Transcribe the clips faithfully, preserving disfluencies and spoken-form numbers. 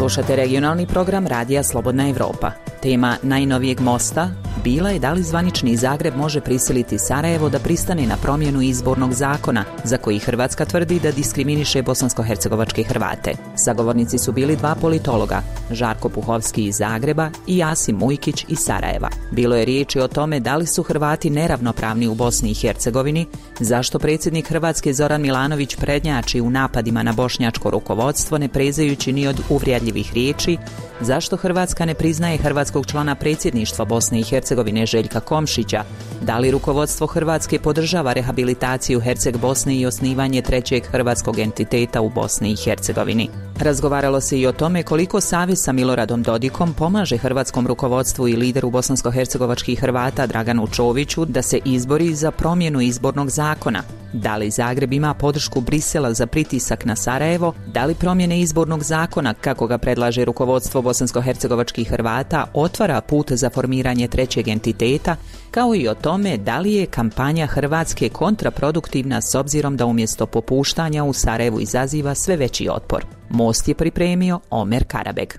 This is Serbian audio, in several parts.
Slušate regionalni program Radija Slobodna Evropa. Tema najnovijeg mosta bila je da li zvanični Zagreb može prisiliti Sarajevo da pristane na promjenu izbornog zakona, za koji Hrvatska tvrdi da diskriminiše bosansko-hercegovačke Hrvate. Sagovornici su bili dva politologa, Žarko Puhovski iz Zagreba i Asim Mujkić iz Sarajeva. Bilo je riječi o tome da li su Hrvati neravnopravni u Bosni i Hercegovini, zašto predsjednik Hrvatske Zoran Milanović prednjači u napadima na bošnjačko rukovodstvo ne prezajući ni od uvrijedljivih riječi, zašto Hrvatska ne priznaje hrvatskog člana predsjedništva Bosne i Hercegovine Željka Komšića, da li rukovodstvo Hrvatske podržava rehabilitaciju Herceg Bosne i osnivanje trećeg hrvatskog entiteta u Bosni i Hercegovini. Razgovaralo se i o tome koliko savez sa Miloradom Dodikom pomaže hrvatskom rukovodstvu i lideru bosansko-hercegovačkih Hrvata Draganu Čoviću da se izbori za promjenu izbornog zakona. Da li Zagreb ima podršku Brisela za pritisak na Sarajevo, da li promjene izbornog zakona, kako ga predlaže rukovodstvo bosansko-hercegovačkih Hrvata, otvara put za formiranje trećeg entiteta, kao i o tome da li je kampanja Hrvatske kontraproduktivna s obzirom da umjesto popuštanja u Sarajevu izaziva sve veći otpor. Most je pripremio Omer Karabeg.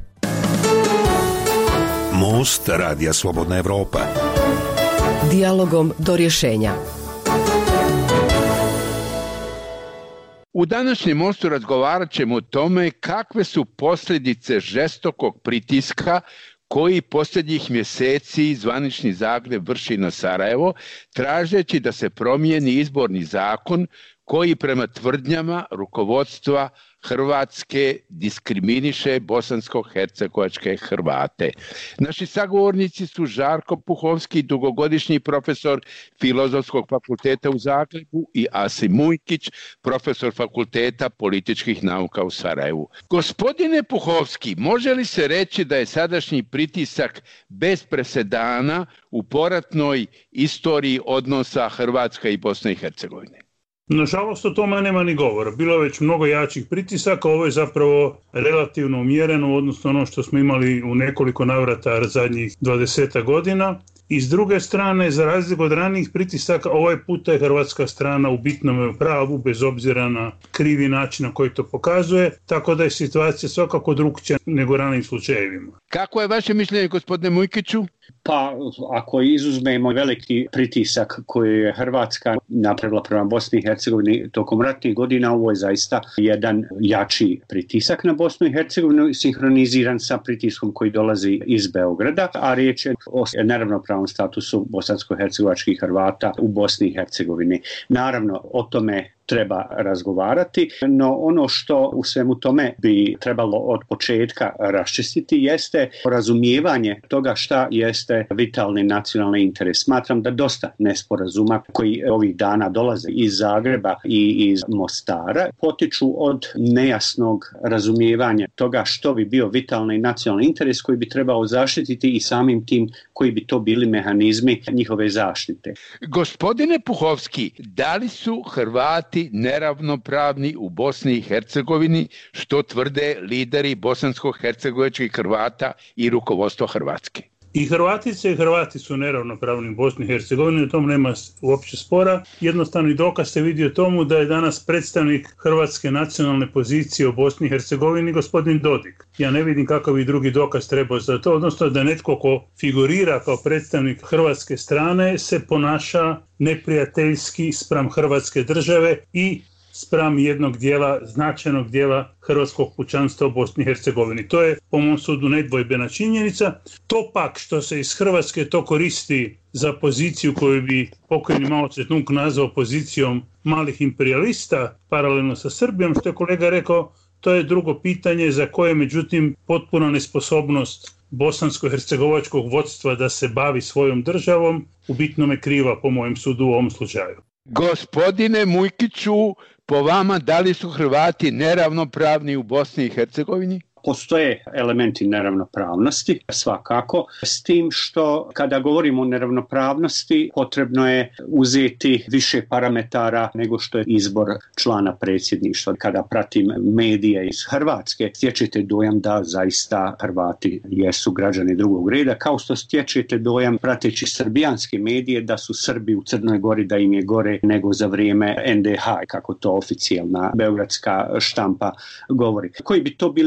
Most Radija Slobodna Evropa. Dijalogom do rješenja. U današnjem mostu razgovarat ćemo o tome kakve su posljedice žestokog pritiska koji posljednjih mjeseci zvanični Zagreb vrši na Sarajevo, tražeći da se promijeni izborni zakon koji prema tvrdnjama rukovodstva Hrvatske diskriminiše bosansko-hercegovačke Hrvate. Naši sagovornici su Žarko Puhovski, dugogodišnji profesor Filozofskog fakulteta u Zagrebu, i Asim Mujkić, profesor Fakulteta političkih nauka u Sarajevu. Gospodine Puhovski, može li se reći da je sadašnji pritisak bez presedana u poratnoj istoriji odnosa Hrvatske i Bosne i Hercegovine? Nažalost, o tome nema ni govora. Bilo je već mnogo jačih pritisaka, ovo je zapravo relativno umjereno, odnosno ono što smo imali u nekoliko navrata zadnjih dvadeset godina. I s druge strane, za razliku od ranijih pritisaka, ovaj puta je hrvatska strana u bitnom pravu, bez obzira na krivi način na koji to pokazuje, tako da je situacija svakako drukčija nego ranijim slučajevima. Kako je vaše mišljenje, gospodine Mujkiću? Pa, ako izuzmemo veliki pritisak koji je Hrvatska napravila prema Bosni i Hercegovini tokom ratnih godina, ovo je zaista jedan jači pritisak na Bosnu i Hercegovinu, sinhroniziran sa pritiskom koji dolazi iz Beograda, a riječ je o neravnopravnom statusu bosansko-hercegovačkih Hrvata u Bosni i Hercegovini. Naravno, o tome treba razgovarati, no ono što u svemu tome bi trebalo od početka raščistiti jeste razumijevanje toga šta jeste vitalni nacionalni interes. Smatram da dosta nesporazuma koji ovih dana dolaze iz Zagreba i iz Mostara potiču od nejasnog razumijevanja toga što bi bio vitalni nacionalni interes koji bi trebao zaštititi i samim tim koji bi to bili mehanizmi njihove zaštite. Gospodine Puhovski, da li su Hrvati neravnopravni u Bosni i Hercegovini, što tvrde lideri bosansko-hercegovačkih Hrvata i rukovodstvo Hrvatske? I Hrvatice i Hrvati su neravnopravni u Bosni i Hercegovini, o tom nema uopće spora. Jednostavni dokaz se vidi o tomu da je danas predstavnik hrvatske nacionalne pozicije u Bosni i Hercegovini gospodin Dodik. Ja ne vidim kakav bi drugi dokaz trebao za to, odnosno da netko ko figurira kao predstavnik hrvatske strane se ponaša neprijateljski spram Hrvatske države i spram jednog dijela, značajnog dijela hrvatskog pučanstva u Bosni i Hercegovini. To je, po mom sudu, nedvojbena činjenica. To pak što se iz Hrvatske to koristi za poziciju koju bi pokojni Mao Tse-tung nazvao pozicijom malih imperialista, paralelno sa Srbijom, što je kolega rekao, to je drugo pitanje za koje, međutim, potpuna nesposobnost bosansko-hercegovačkog vodstva da se bavi svojom državom u bitnome kriva, po mojem sudu, u ovom slučaju. Gospodine Mujkiću, po vama, da li su Hrvati neravnopravni u Bosni i Hercegovini? Postoje elementi neravnopravnosti, svakako, s tim što kada govorimo o neravnopravnosti potrebno je uzeti više parametara nego što je izbor člana predsjedništva. Kada pratim medije iz Hrvatske, stječete dojam da zaista Hrvati jesu građani drugog reda, kao što stječete dojam prateći srbijanske medije da su Srbi u Crnoj Gori, da im je gore nego za vrijeme en de ha, kako to oficijalna beogradska štampa govori. Koji bi to bili parametri?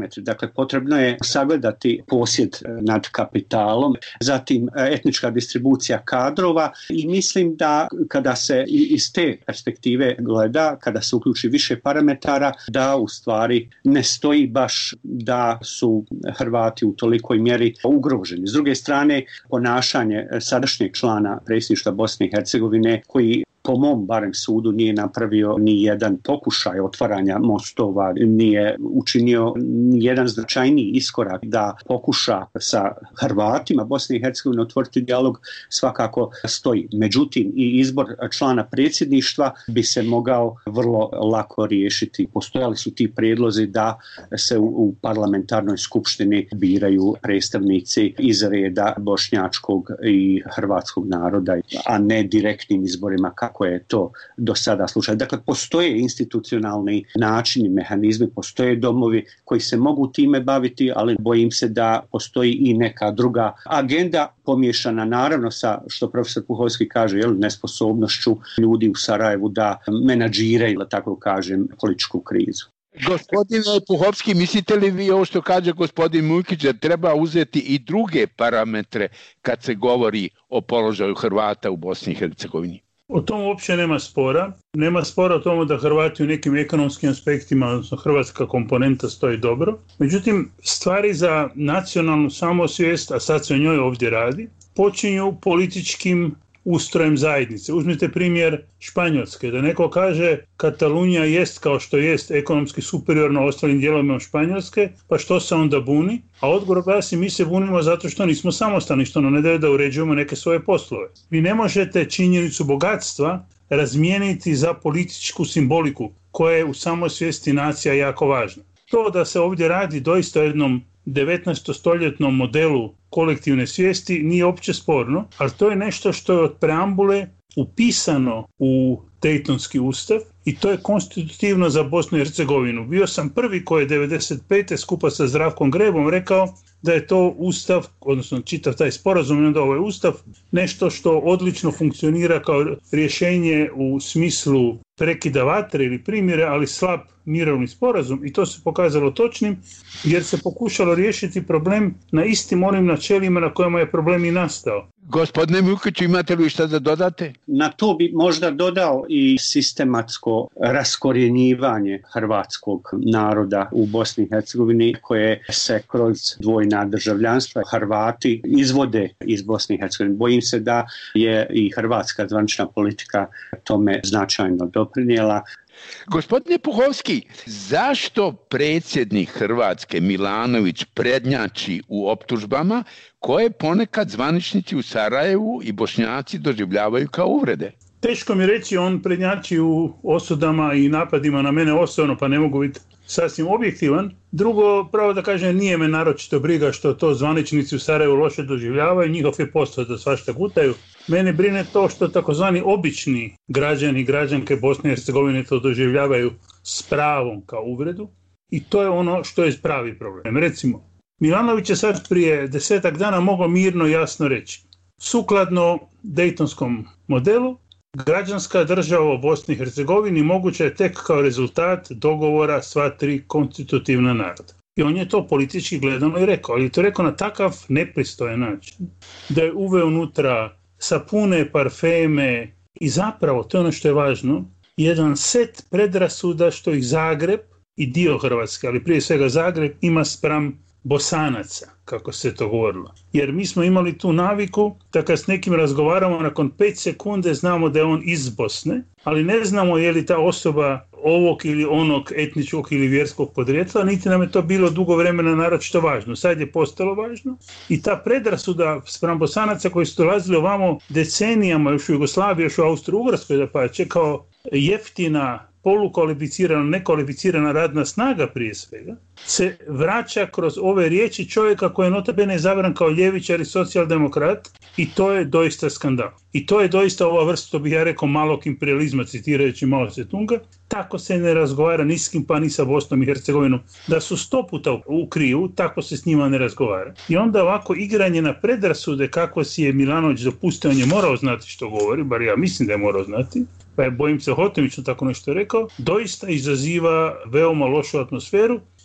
parametri. Dakle, potrebno je sagledati posjed nad kapitalom, zatim etnička distribucija kadrova i mislim da kada se iz te perspektive gleda, kada se uključi više parametara, da u stvari ne stoji baš da su Hrvati u tolikoj mjeri ugroženi. S druge strane, ponašanje sadašnjeg člana predsjedništva Bosne i Hercegovine koji po mom barem sudu nije napravio ni jedan pokušaj otvaranja mostova, nije učinio ni jedan značajniji iskorak da pokuša sa Hrvatima Bosne i Hercegovine otvoriti dijalog, svakako stoji. Međutim, i izbor člana predsjedništva bi se mogao vrlo lako riješiti. Postojali su ti prijedlozi da se u, u parlamentarnoj skupštini biraju predstavnici iz reda bošnjačkog i hrvatskog naroda, a ne direktnim izborima kako je to do sada slučaj. Dakle, postoje institucionalni načini, mehanizmi, postoje domovi koji se mogu time baviti, ali bojim se da postoji i neka druga agenda pomiješana naravno sa, što profesor Puhovski kaže, jel, nesposobnošću ljudi u Sarajevu da menadžiraju, da tako kažem, političku krizu. Gospodine Puhovski, mislite li vi ovo što kaže gospodin Mujkić da treba uzeti i druge parametre kad se govori o položaju Hrvata u Bosni i Hercegovini? O tom uopće nema spora. Nema spora o tomu da Hrvati u nekim ekonomskim aspektima, odnosno hrvatska komponenta stoji dobro. Međutim, stvari za nacionalnu samosvijest, a sad se o njoj ovdje radi, počinju političkim ustrojem zajednice. Uzmite primjer Španjolske, da neko kaže Katalunija jest kao što jest ekonomski superiorno ostalim dijelovima Španjolske, pa što se onda buni? A odgovor glasi, mi se bunimo zato što nismo samostalni, što nam ne daje da uređujemo neke svoje poslove. Vi ne možete činjenicu bogatstva razmijeniti za političku simboliku koja je u samosvijesti nacija jako važna. To da se ovdje radi doista o jednom devetnaestostoljetnom modelu kolektivne svijesti nije opće sporno, ali to je nešto što je od preambule upisano u Dejtonski ustav i to je konstitutivno za Bosnu i Hercegovinu. Bio sam prvi koji je devedeset pete skupa sa Zdravkom Grebom rekao da je to ustav, odnosno čitav taj sporazum i onda ovaj ustav, nešto što odlično funkcionira kao rješenje u smislu prekida vatre ili primjere, ali slab mirovni sporazum i to se pokazalo točnim jer se pokušalo riješiti problem na istim onim načelima na kojima je problem i nastao. Gospodine Mujkiću, imate li šta da dodate? Na to bi možda dodao i sistematsko raskorjenjivanje hrvatskog naroda u Bosni i Hercegovini koje se kroz dvojna državljanstva Hrvati izvode iz Bosne i Hercegovine. Bojim se da je i hrvatska zvanična politika tome značajno doprinijela. Gospodine Puhovski, zašto predsjednik Hrvatske Milanović prednjači u optužbama koje ponekad zvaničnici u Sarajevu i Bošnjaci doživljavaju kao uvrede? Teško mi reći, on prednjači u osudama i napadima na mene osobno, pa ne mogu biti sasvim objektivan. Drugo, pravo da kažem, nije me naročito briga što to zvaničnici u Sarajevu loše doživljavaju, njihov je posao da svašta gutaju. Mene brine to što takozvani obični građani i građanke Bosne i Hercegovine to doživljavaju s pravom kao uvredu i to je ono što je pravi problem. Recimo, Milanović je sad prije desetak dana mogao mirno jasno reći, sukladno Dejtonskom modelu, građanska država u Bosni i Hercegovini moguća je tek kao rezultat dogovora sva tri konstitutivna naroda. I on je to politički gledano i rekao, ali je to rekao na takav nepristojan način, da je uveo unutra sapune, parfeme i zapravo, to je ono što je važno, jedan set predrasuda što ih Zagreb i dio Hrvatske, ali prije svega Zagreb, ima spram Bosanaca, kako se to govorilo. Jer mi smo imali tu naviku da kad s nekim razgovaramo, nakon pet sekunde znamo da je on iz Bosne, ali ne znamo je li ta osoba ovog ili onog etničkog ili vjerskog podrijetla, niti nam je to bilo dugo vremena naročito važno. Sad je postalo važno i ta predrasuda spram Bosanaca koji su dolazili ovamo decenijama, još u Jugoslaviji, još u Austro-Ugrskoj, da pa čekao jeftina polukvalificirana, nekvalificirana radna snaga prije svega, se vraća kroz ove riječi čovjeka koji je nota bene izabran kao ljevičar i socijaldemokrat i to je doista skandal. I to je doista ova vrsta, što bih ja rekao, malog imperializma, citirajući Mao Tse-tunga. Tako se ne razgovara ni s kim, pa ni sa Bosnom i Hercegovinom. Da su sto puta u kriju, tako se s njima ne razgovara. I onda ovako igranje na predrasude kako si je Milanović dopustio, on je morao znati što govori, bar ja mislim da je morao znati, pa je, bojim se, hotimično tako nešto rekao, doista izaziva veoma lošu atmosferu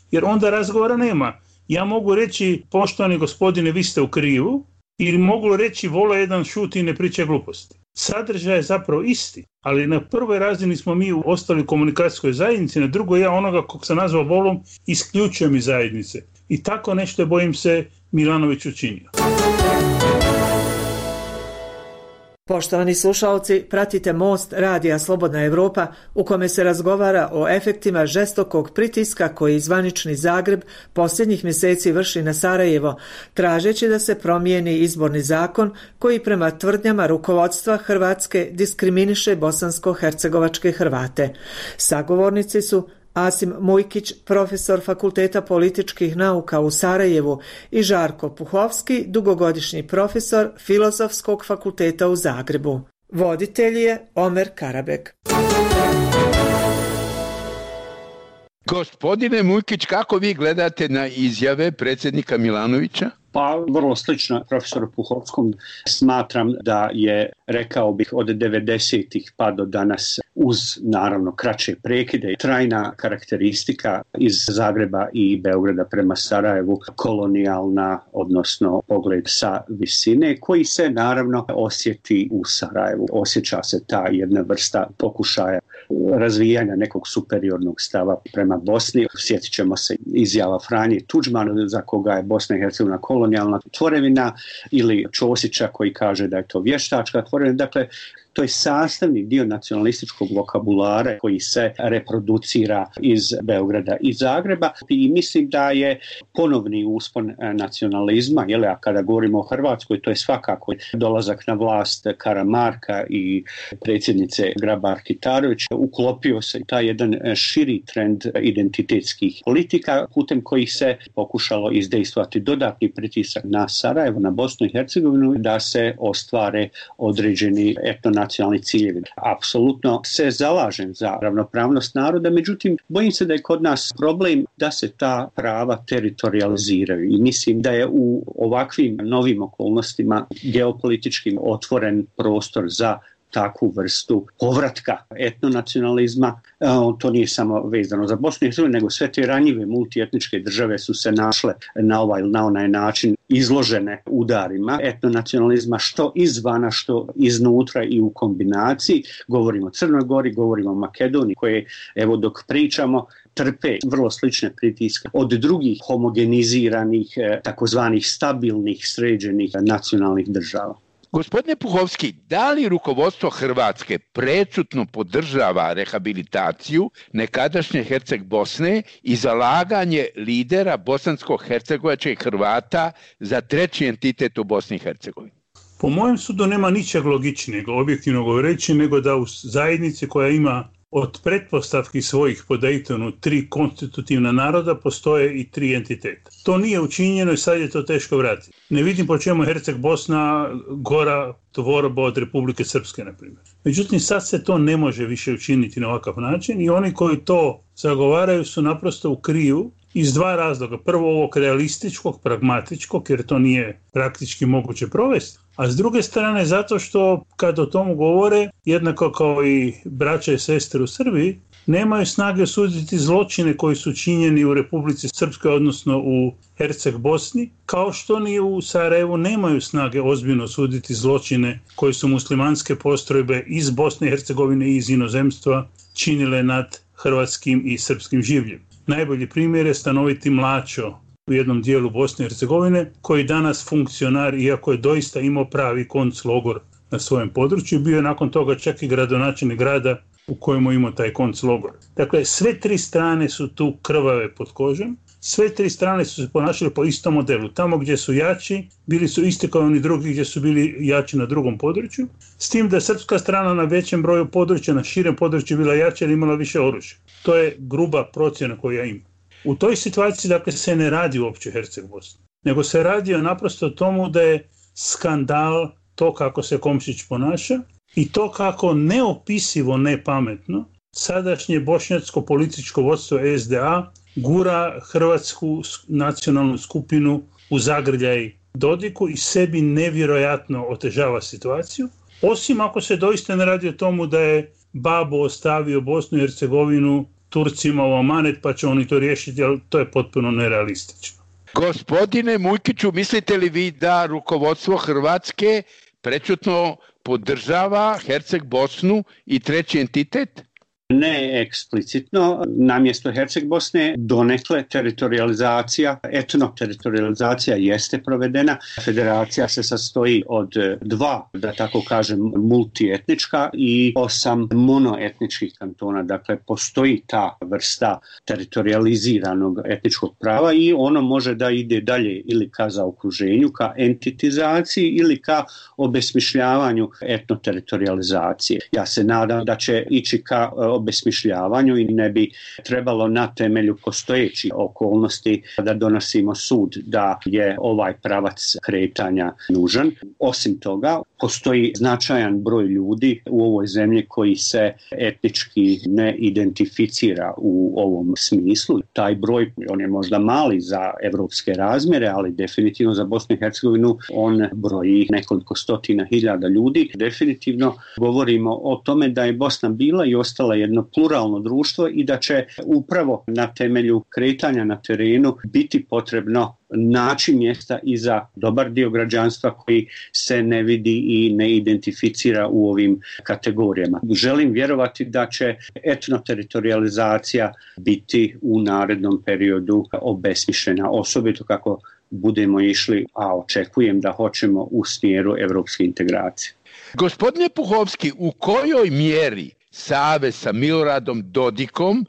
jer onda razgovora nema. Ja mogu reći, poštovani gospodine, vi ste u krivu, ili mogu reći, vola jedan šuti i ne priča gluposti. Sadržaj je zapravo isti, ali na prvoj razini smo mi ostali u komunikacijskoj zajednici, na drugoj ja onoga kog sam nazvao volom isključujem iz zajednice. I tako nešto je, bojim se, Milanović učinio. Poštovani slušalci, pratite Most radija Slobodna Evropa u kome se razgovara o efektima žestokog pritiska koji zvanični Zagreb posljednjih mjeseci vrši na Sarajevo, tražeći da se promijeni izborni zakon koji prema tvrdnjama rukovodstva Hrvatske diskriminiše bosansko-hercegovačke Hrvate. Sagovornici su Asim Mujkić, profesor Fakulteta političkih nauka u Sarajevu, i Žarko Puhovski, dugogodišnji profesor Filozofskog fakulteta u Zagrebu. Voditelj je Omer Karabek. Gospodine Mujkić, kako vi gledate na izjave predsjednika Milanovića? Pa vrlo slično profesoru Puhovskom. Smatram da je, rekao bih, od devedesetih pa do danas, uz naravno kraće prekide, trajna karakteristika iz Zagreba i Beograda prema Sarajevu, kolonijalna, odnosno pogled sa visine, koji se naravno osjeti u Sarajevu. Osjeća se ta jedna vrsta pokušaja razvijanja nekog superiornog stava prema Bosni. Sjetit ćemo se izjava Franje Tuđmana, za koga je Bosna i Hercegovina kolonijalna tvorevina, ili Ćosića koji kaže da je to vještačka tvorevina. Dakle, to je sastavni dio nacionalističkog vokabulara koji se reproducira iz Beograda i Zagreba, i mislim da je ponovni uspon nacionalizma, jel, a kada govorimo o Hrvatskoj, to je svakako dolazak na vlast Karamarka i predsjednice Grabar-Kitarović, uklopio se taj jedan širi trend identitetskih politika putem kojih se pokušalo izdejstvati dodatni pritisak na Sarajevo, na Bosnu i Hercegovinu, da se ostvare određeni etnonacionalni nacionalni ciljevi. Apsolutno se zalažem za ravnopravnost naroda, međutim, bojim se da je kod nas problem da se ta prava teritorializiraju, i mislim da je u ovakvim novim okolnostima geopolitičkim otvoren prostor za takvu vrstu povratka etnonacionalizma. To nije samo vezano za Bosnu i Hercegovinu, nego sve te ranjive multietničke države su se našle na ovaj ili na onaj način izložene udarima etnonacionalizma, što izvana, što iznutra i u kombinaciji. Govorimo o Crnoj Gori, govorimo o Makedoniji, koje, evo dok pričamo, trpe vrlo slične pritiske od drugih homogeniziranih, takozvanih stabilnih, sređenih nacionalnih država. Gospodine Puhovski, da li rukovodstvo Hrvatske prećutno podržava rehabilitaciju nekadašnje Herceg Bosne i zalaganje lidera bosansko-hercegovačkih Hrvata za treći entitet u Bosni i Hercegovini? Po mojem sudu nema ničeg logičnijeg, objektivno govoreći, nego da u zajednici koja ima od pretpostavki svojih po Daytonu tri konstitutivna naroda postoje i tri entiteta. To nije učinjeno i sad je to teško vratiti. Ne vidim po čemu Herceg Bosna gora tvorba od Republike Srpske, na primjer. Međutim, sad se to ne može više učiniti na ovakav način, i oni koji to zagovaraju su naprosto u krivu iz dva razloga. Prvo, ovog realističkog, pragmatičkog, jer to nije praktički moguće provesti. A s druge strane, zato što kad o tomu govore, jednako kao i braća i sestre u Srbiji, nemaju snage osuditi zločine koji su činjeni u Republici Srpskoj, odnosno u Herceg Bosni, kao što ni u Sarajevu nemaju snage ozbiljno osuditi zločine koje su muslimanske postrojbe iz Bosne i Hercegovine i iz inozemstva činile nad hrvatskim i srpskim življem. Najbolji primjer je stanoviti Mlačo u jednom dijelu Bosne i Hercegovine, koji danas funkcionar, iako je doista imao pravi konclogor na svojem području, bio je nakon toga čak i gradonačelnik grada u kojemu imao taj konclogor. Dakle, sve tri strane su tu krvave pod kožom, sve tri strane su se ponašale po istom modelu. Tamo gdje su jači, bili su isti kao oni drugi gdje su bili jači na drugom području, s tim da je srpska strana na većem broju područja, na širem području bila jača jer imala više oružja. To je gruba procjena koju ja imam. U toj situaciji, dakle, se ne radi uopće Herceg Bosni, nego se radi o naprosto tomu da je skandal to kako se Komšić ponaša i to kako neopisivo nepametno sadašnje bošnjačko političko vodstvo S D A gura hrvatsku nacionalnu skupinu u zagrljaj Dodiku i sebi nevjerojatno otežava situaciju, osim ako se doista ne radi o tomu da je Babo ostavio Bosnu i Hercegovinu Turcima u amanet pa će oni to riješiti, ali to je potpuno nerealistično. Gospodine Mujkiću, mislite li vi da rukovodstvo Hrvatske prečutno podržava Herceg Bosnu i treći entitet? Ne eksplicitno, namjesto Herceg Bosne donekle teritorializacija, etnoteritorializacija jeste provedena. Federacija se sastoji od dva, da tako kažem, multietnička i osam monoetničkih kantona. Dakle, postoji ta vrsta teritorializiranog etničkog prava i ono može da ide dalje ili ka zaokruženju, ka entitizaciji ili ka obesmišljavanju etnoteritorializacije. Ja se nadam da će ići ka obesmišljavanju i ne bi trebalo na temelju postojećih okolnosti da donosimo sud da je ovaj pravac kretanja nužan. Osim toga, postoji značajan broj ljudi u ovoj zemlji koji se etnički ne identificira u ovom smislu. Taj broj, on je možda mali za evropske razmjere, ali definitivno za Bosnu i Hercegovinu on broji nekoliko stotina hiljada ljudi. Definitivno govorimo o tome da je Bosna bila i ostala jedno pluralno društvo i da će upravo na temelju kretanja na terenu biti potrebno naći mjesta i za dobar dio građanstva koji se ne vidi i ne identificira u ovim kategorijama. Želim vjerovati da će etnoteritorializacija biti u narednom periodu obesmišljena, osobito kako budemo išli, a očekujem da hoćemo u smjeru evropske integracije. Gospodine Puhovski, u kojoj mjeri savez sa Miloradom Dodikom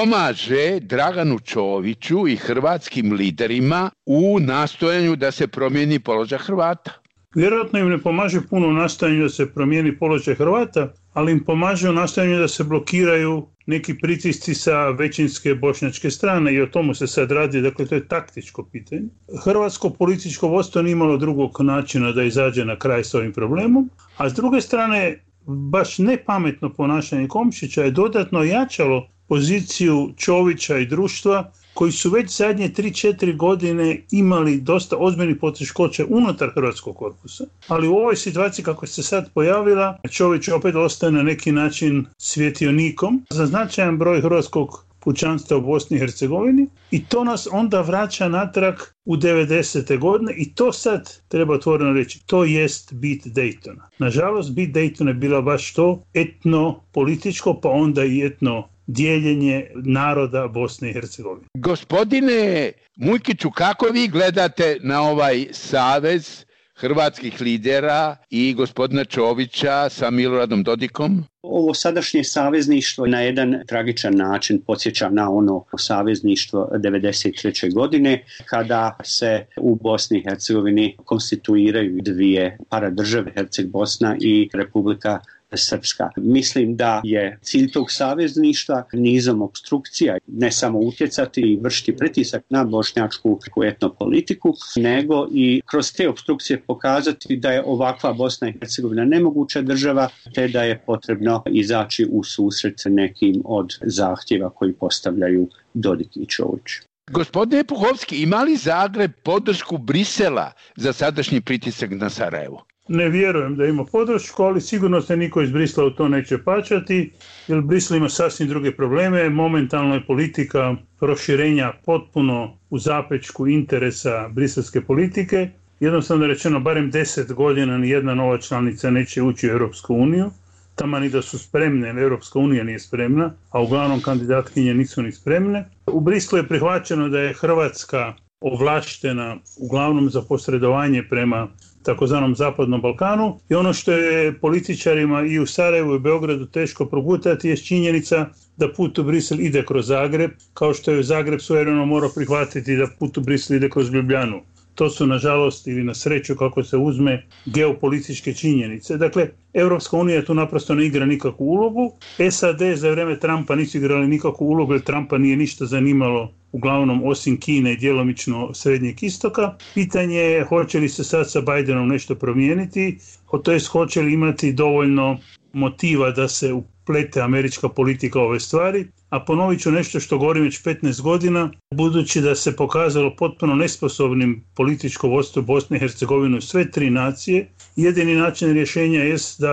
pomaže Draganu Čoviću i hrvatskim liderima u nastojanju da se promijeni položaj Hrvata? Vjerojatno im ne pomaže puno u nastojanju da se promijeni položaj Hrvata, ali im pomaže u nastojanju da se blokiraju neki pritisci sa većinske bošnjačke strane i o tomu se sad radi, dakle to je taktičko pitanje. Hrvatsko političko vodstvo nije imalo drugog načina da izađe na kraj s ovim problemom, a s druge strane baš nepametno ponašanje Komšića je dodatno jačalo poziciju Čovića i društva koji su već zadnje tri četiri godine imali dosta ozbiljnih poteškoća unutar hrvatskog korpusa. Ali u ovoj situaciji kako se sad pojavila, Čović opet ostaje na neki način svjetionikom za značajan broj hrvatskog pučanstva u Bosni i Hercegovini i to nas onda vraća natrag u devedesete godine i to sad treba otvoreno reći, to jest bit Daytona. Nažalost, bit Daytona je bila baš to etno-političko pa onda i etno dijeljenje naroda Bosne i Hercegovine. Gospodine Mujkiću, kako vi gledate na ovaj savez hrvatskih lidera i gospodina Čovića sa Miloradom Dodikom? Ovo sadašnje savezništvo na jedan tragičan način podsjeća na ono savezništvo devedeset treće godine kada se u Bosni i Hercegovini konstituiraju dvije paradržave, Herceg Bosna i Republika Srpska. Mislim da je cilj tog savezništva nizom opstrukcija ne samo utjecati i vršiti pritisak na bošnjačku etnopolitiku, nego i kroz te opstrukcije pokazati da je ovakva Bosna i Hercegovina nemoguća država, te da je potrebno izaći u susret nekim od zahtjeva koji postavljaju Dodik i Čović. Gospodine Puhovski, ima li Zagreb podršku Brisela za sadašnji pritisak na Sarajevo? Ne vjerujem da ima podršku, ali sigurno se niko iz Brisla u to neće pačati, jer Brisel ima sasvim druge probleme. Momentalno je politika proširenja potpuno u zapečku interesa briselske politike. Jednostavno rečeno, barem deset godina nijedna nova članica neće ući u Europsku uniju. Taman i da su spremne, jer Europska unija nije spremna, a uglavnom kandidatkinje nisu ni spremne. U Brislu je prihvaćeno da je Hrvatska ovlaštena uglavnom za posredovanje prema takozvanom Zapadnom Balkanu i ono što je političarima i u Sarajevu i Beogradu teško progutati je činjenica da put u Brisel ide kroz Zagreb, kao što je Zagreb svojevremeno morao prihvatiti da put u Brisel ide kroz Ljubljanu. To su nažalost ili na sreću kako se uzme geopolitičke činjenice. Dakle, Europska unija tu naprosto ne igra nikakvu ulogu. S A D za vrijeme Trumpa nisu igrali nikakvu ulogu jer Trumpa nije ništa zanimalo uglavnom osim Kine i djelomično Srednjeg istoka. Pitanje je hoće li se sad sa Bidenom nešto promijeniti, to jest hoće li imati dovoljno motiva da se uplete američka politika u ove stvari. A ponovit ću nešto što govorim već petnaest godina, budući da se pokazalo potpuno nesposobnim političko vodstvo Bosne i Hercegovine u sve tri nacije, jedini način rješenja jest da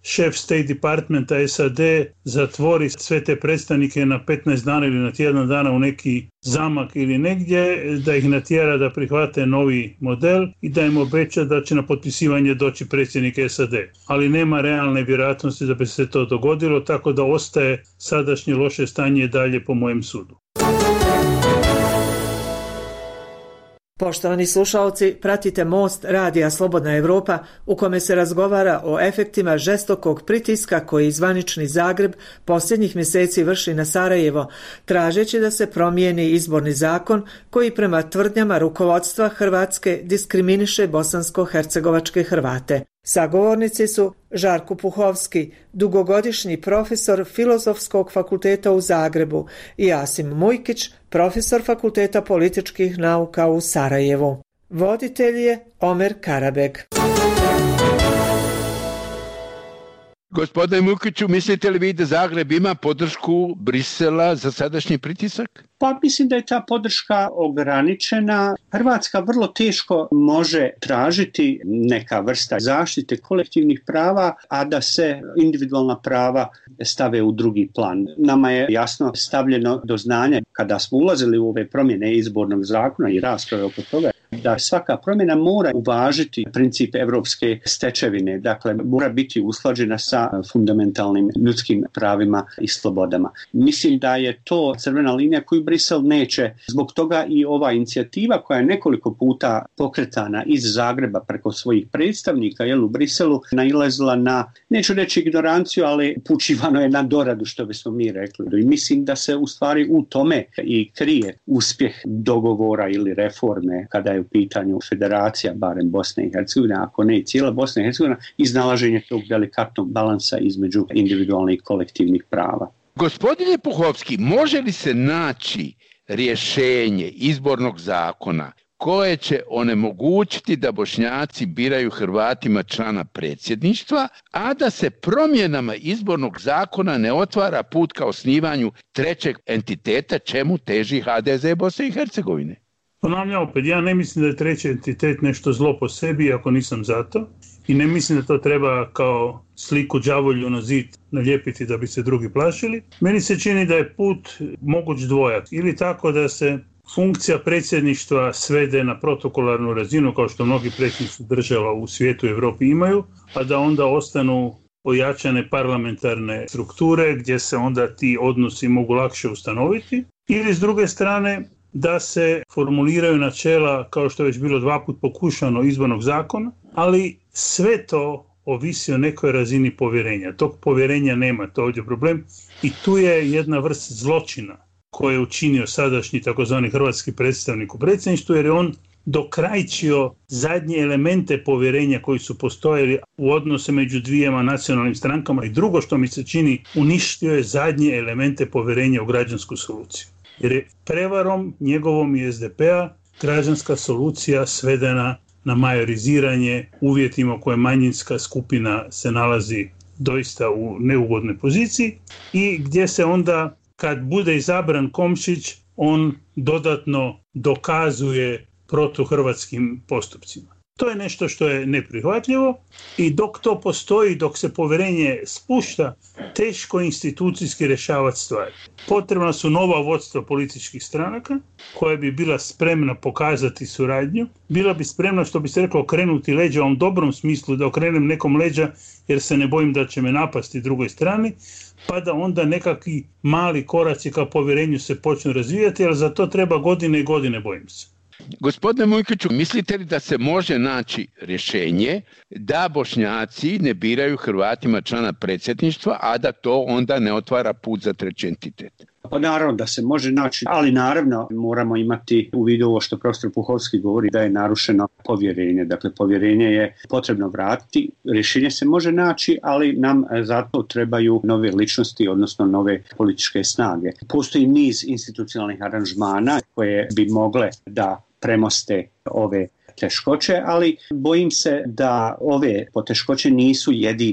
šef State Departmenta S A D zatvori sve te predstavnike na petnaest dana ili na tjedan dana u neki zamak ili negdje, da ih natjera da prihvate novi model i da im obeća da će na potpisivanje doći predsjednik S A D. Ali nema realne vjerojatnosti da bi se to dogodilo, tako da ostaje sadašnje loše stanje dalje po mojem sudu. Poštovani slušalci, pratite Most radija Slobodna Evropa u kome se razgovara o efektima žestokog pritiska koji zvanični Zagreb posljednjih mjeseci vrši na Sarajevo, tražeći da se promijeni izborni zakon koji prema tvrdnjama rukovodstva Hrvatske diskriminiše bosansko-hercegovačke Hrvate. Sagovornici su Žarko Puhovski, dugogodišnji profesor Filozofskog fakulteta u Zagrebu, i Asim Mujkić, profesor Fakulteta političkih nauka u Sarajevu. Voditelj je Omer Karabeg. Gospodine Mukiću, mislite li vi da Zagreb ima podršku Brisela za sadašnji pritisak? Pa mislim da je ta podrška ograničena. Hrvatska vrlo teško može tražiti neka vrsta zaštite kolektivnih prava, a da se individualna prava stave u drugi plan. Nama je jasno stavljeno do znanja kada smo ulazili u ove promjene izbornog zakona i rasprave oko toga, da svaka promjena mora uvažiti princip evropske stečevine, dakle mora biti usklađena sa fundamentalnim ljudskim pravima i slobodama. Mislim da je to crvena linija koju Brisel neće. Zbog toga i ova inicijativa koja je nekoliko puta pokretana iz Zagreba preko svojih predstavnika jel, u Briselu nailazila na, neću reći ignoranciju, ali upućivano je na doradu, što bismo mi rekli. I mislim da se u stvari u tome i krije uspjeh dogovora ili reforme kada je u pitanju federacija, barem Bosne i Hercegovine, ako ne i cijela Bosna i Hercegovina, iznalaženje tog delikatnog balansa između individualnih i kolektivnih prava. Gospodine Puhovski, može li se naći rješenje izbornog zakona koje će onemogućiti da Bošnjaci biraju Hrvatima člana predsjedništva, a da se promjenama izbornog zakona ne otvara put ka osnivanju trećeg entiteta, čemu teži H D Z Bosne i Hercegovine? Ponavljam opet, ja ne mislim da je treći entitet nešto zlo po sebi, ako nisam za to. I ne mislim da to treba kao sliku đavolju na zid nalijepiti da bi se drugi plašili. Meni se čini da je put moguć dvojak. Ili tako da se funkcija predsjedništva svede na protokolarnu razinu, kao što mnogi predsjednici država u svijetu i Europi imaju, a da onda ostanu ojačane parlamentarne strukture gdje se onda ti odnosi mogu lakše ustanoviti. Ili s druge strane da se formuliraju načela, kao što je već bilo dva put pokušano, izbornog zakona, ali sve to ovisi o nekoj razini povjerenja. Tog povjerenja nema, to je ovdje problem. I tu je jedna vrst zločina koje je učinio sadašnji takozvani hrvatski predstavnik u predsjedništvu, jer je on dokrajčio zadnje elemente povjerenja koji su postojali u odnose među dvijema nacionalnim strankama, i drugo što mi se čini, uništio je zadnje elemente povjerenja u građansku soluciju. Jer je prevarom njegovom i S D P-a građanska solucija svedena na majoriziranje uvjetima u koje manjinska skupina se nalazi doista u neugodnoj poziciji i gdje se onda, kad bude izabran Komšić, on dodatno dokazuje protuhrvatskim postupcima. To je nešto što je neprihvatljivo i dok to postoji, dok se povjerenje spušta, teško institucijski rješavati stvari. Potrebna su nova vodstva političkih stranaka koja bi bila spremna pokazati suradnju, bila bi spremna, što bi se reklo, okrenuti leđa u ovom dobrom smislu, da okrenem nekom leđa jer se ne bojim da će me napasti drugoj strani, pa da onda nekakvi mali koraci ka povjerenju se počnu razvijati, jer za to treba godine i godine, bojim se. Gospodine Mujkiću, mislite li da se može naći rješenje da Bošnjaci ne biraju Hrvatima člana predsjedništva, a da to onda ne otvara put za treći entitet? Pa naravno da se može naći, ali naravno moramo imati u vidu ovo što profesor Puhovski govori, da je narušeno povjerenje. Dakle, povjerenje je potrebno vratiti, rješenje se može naći, ali nam zato trebaju nove ličnosti, odnosno nove političke snage. Postoji niz institucionalnih aranžmana koje bi mogle da premoste ove teškoće, ali bojim se da ove poteškoće nisu jedini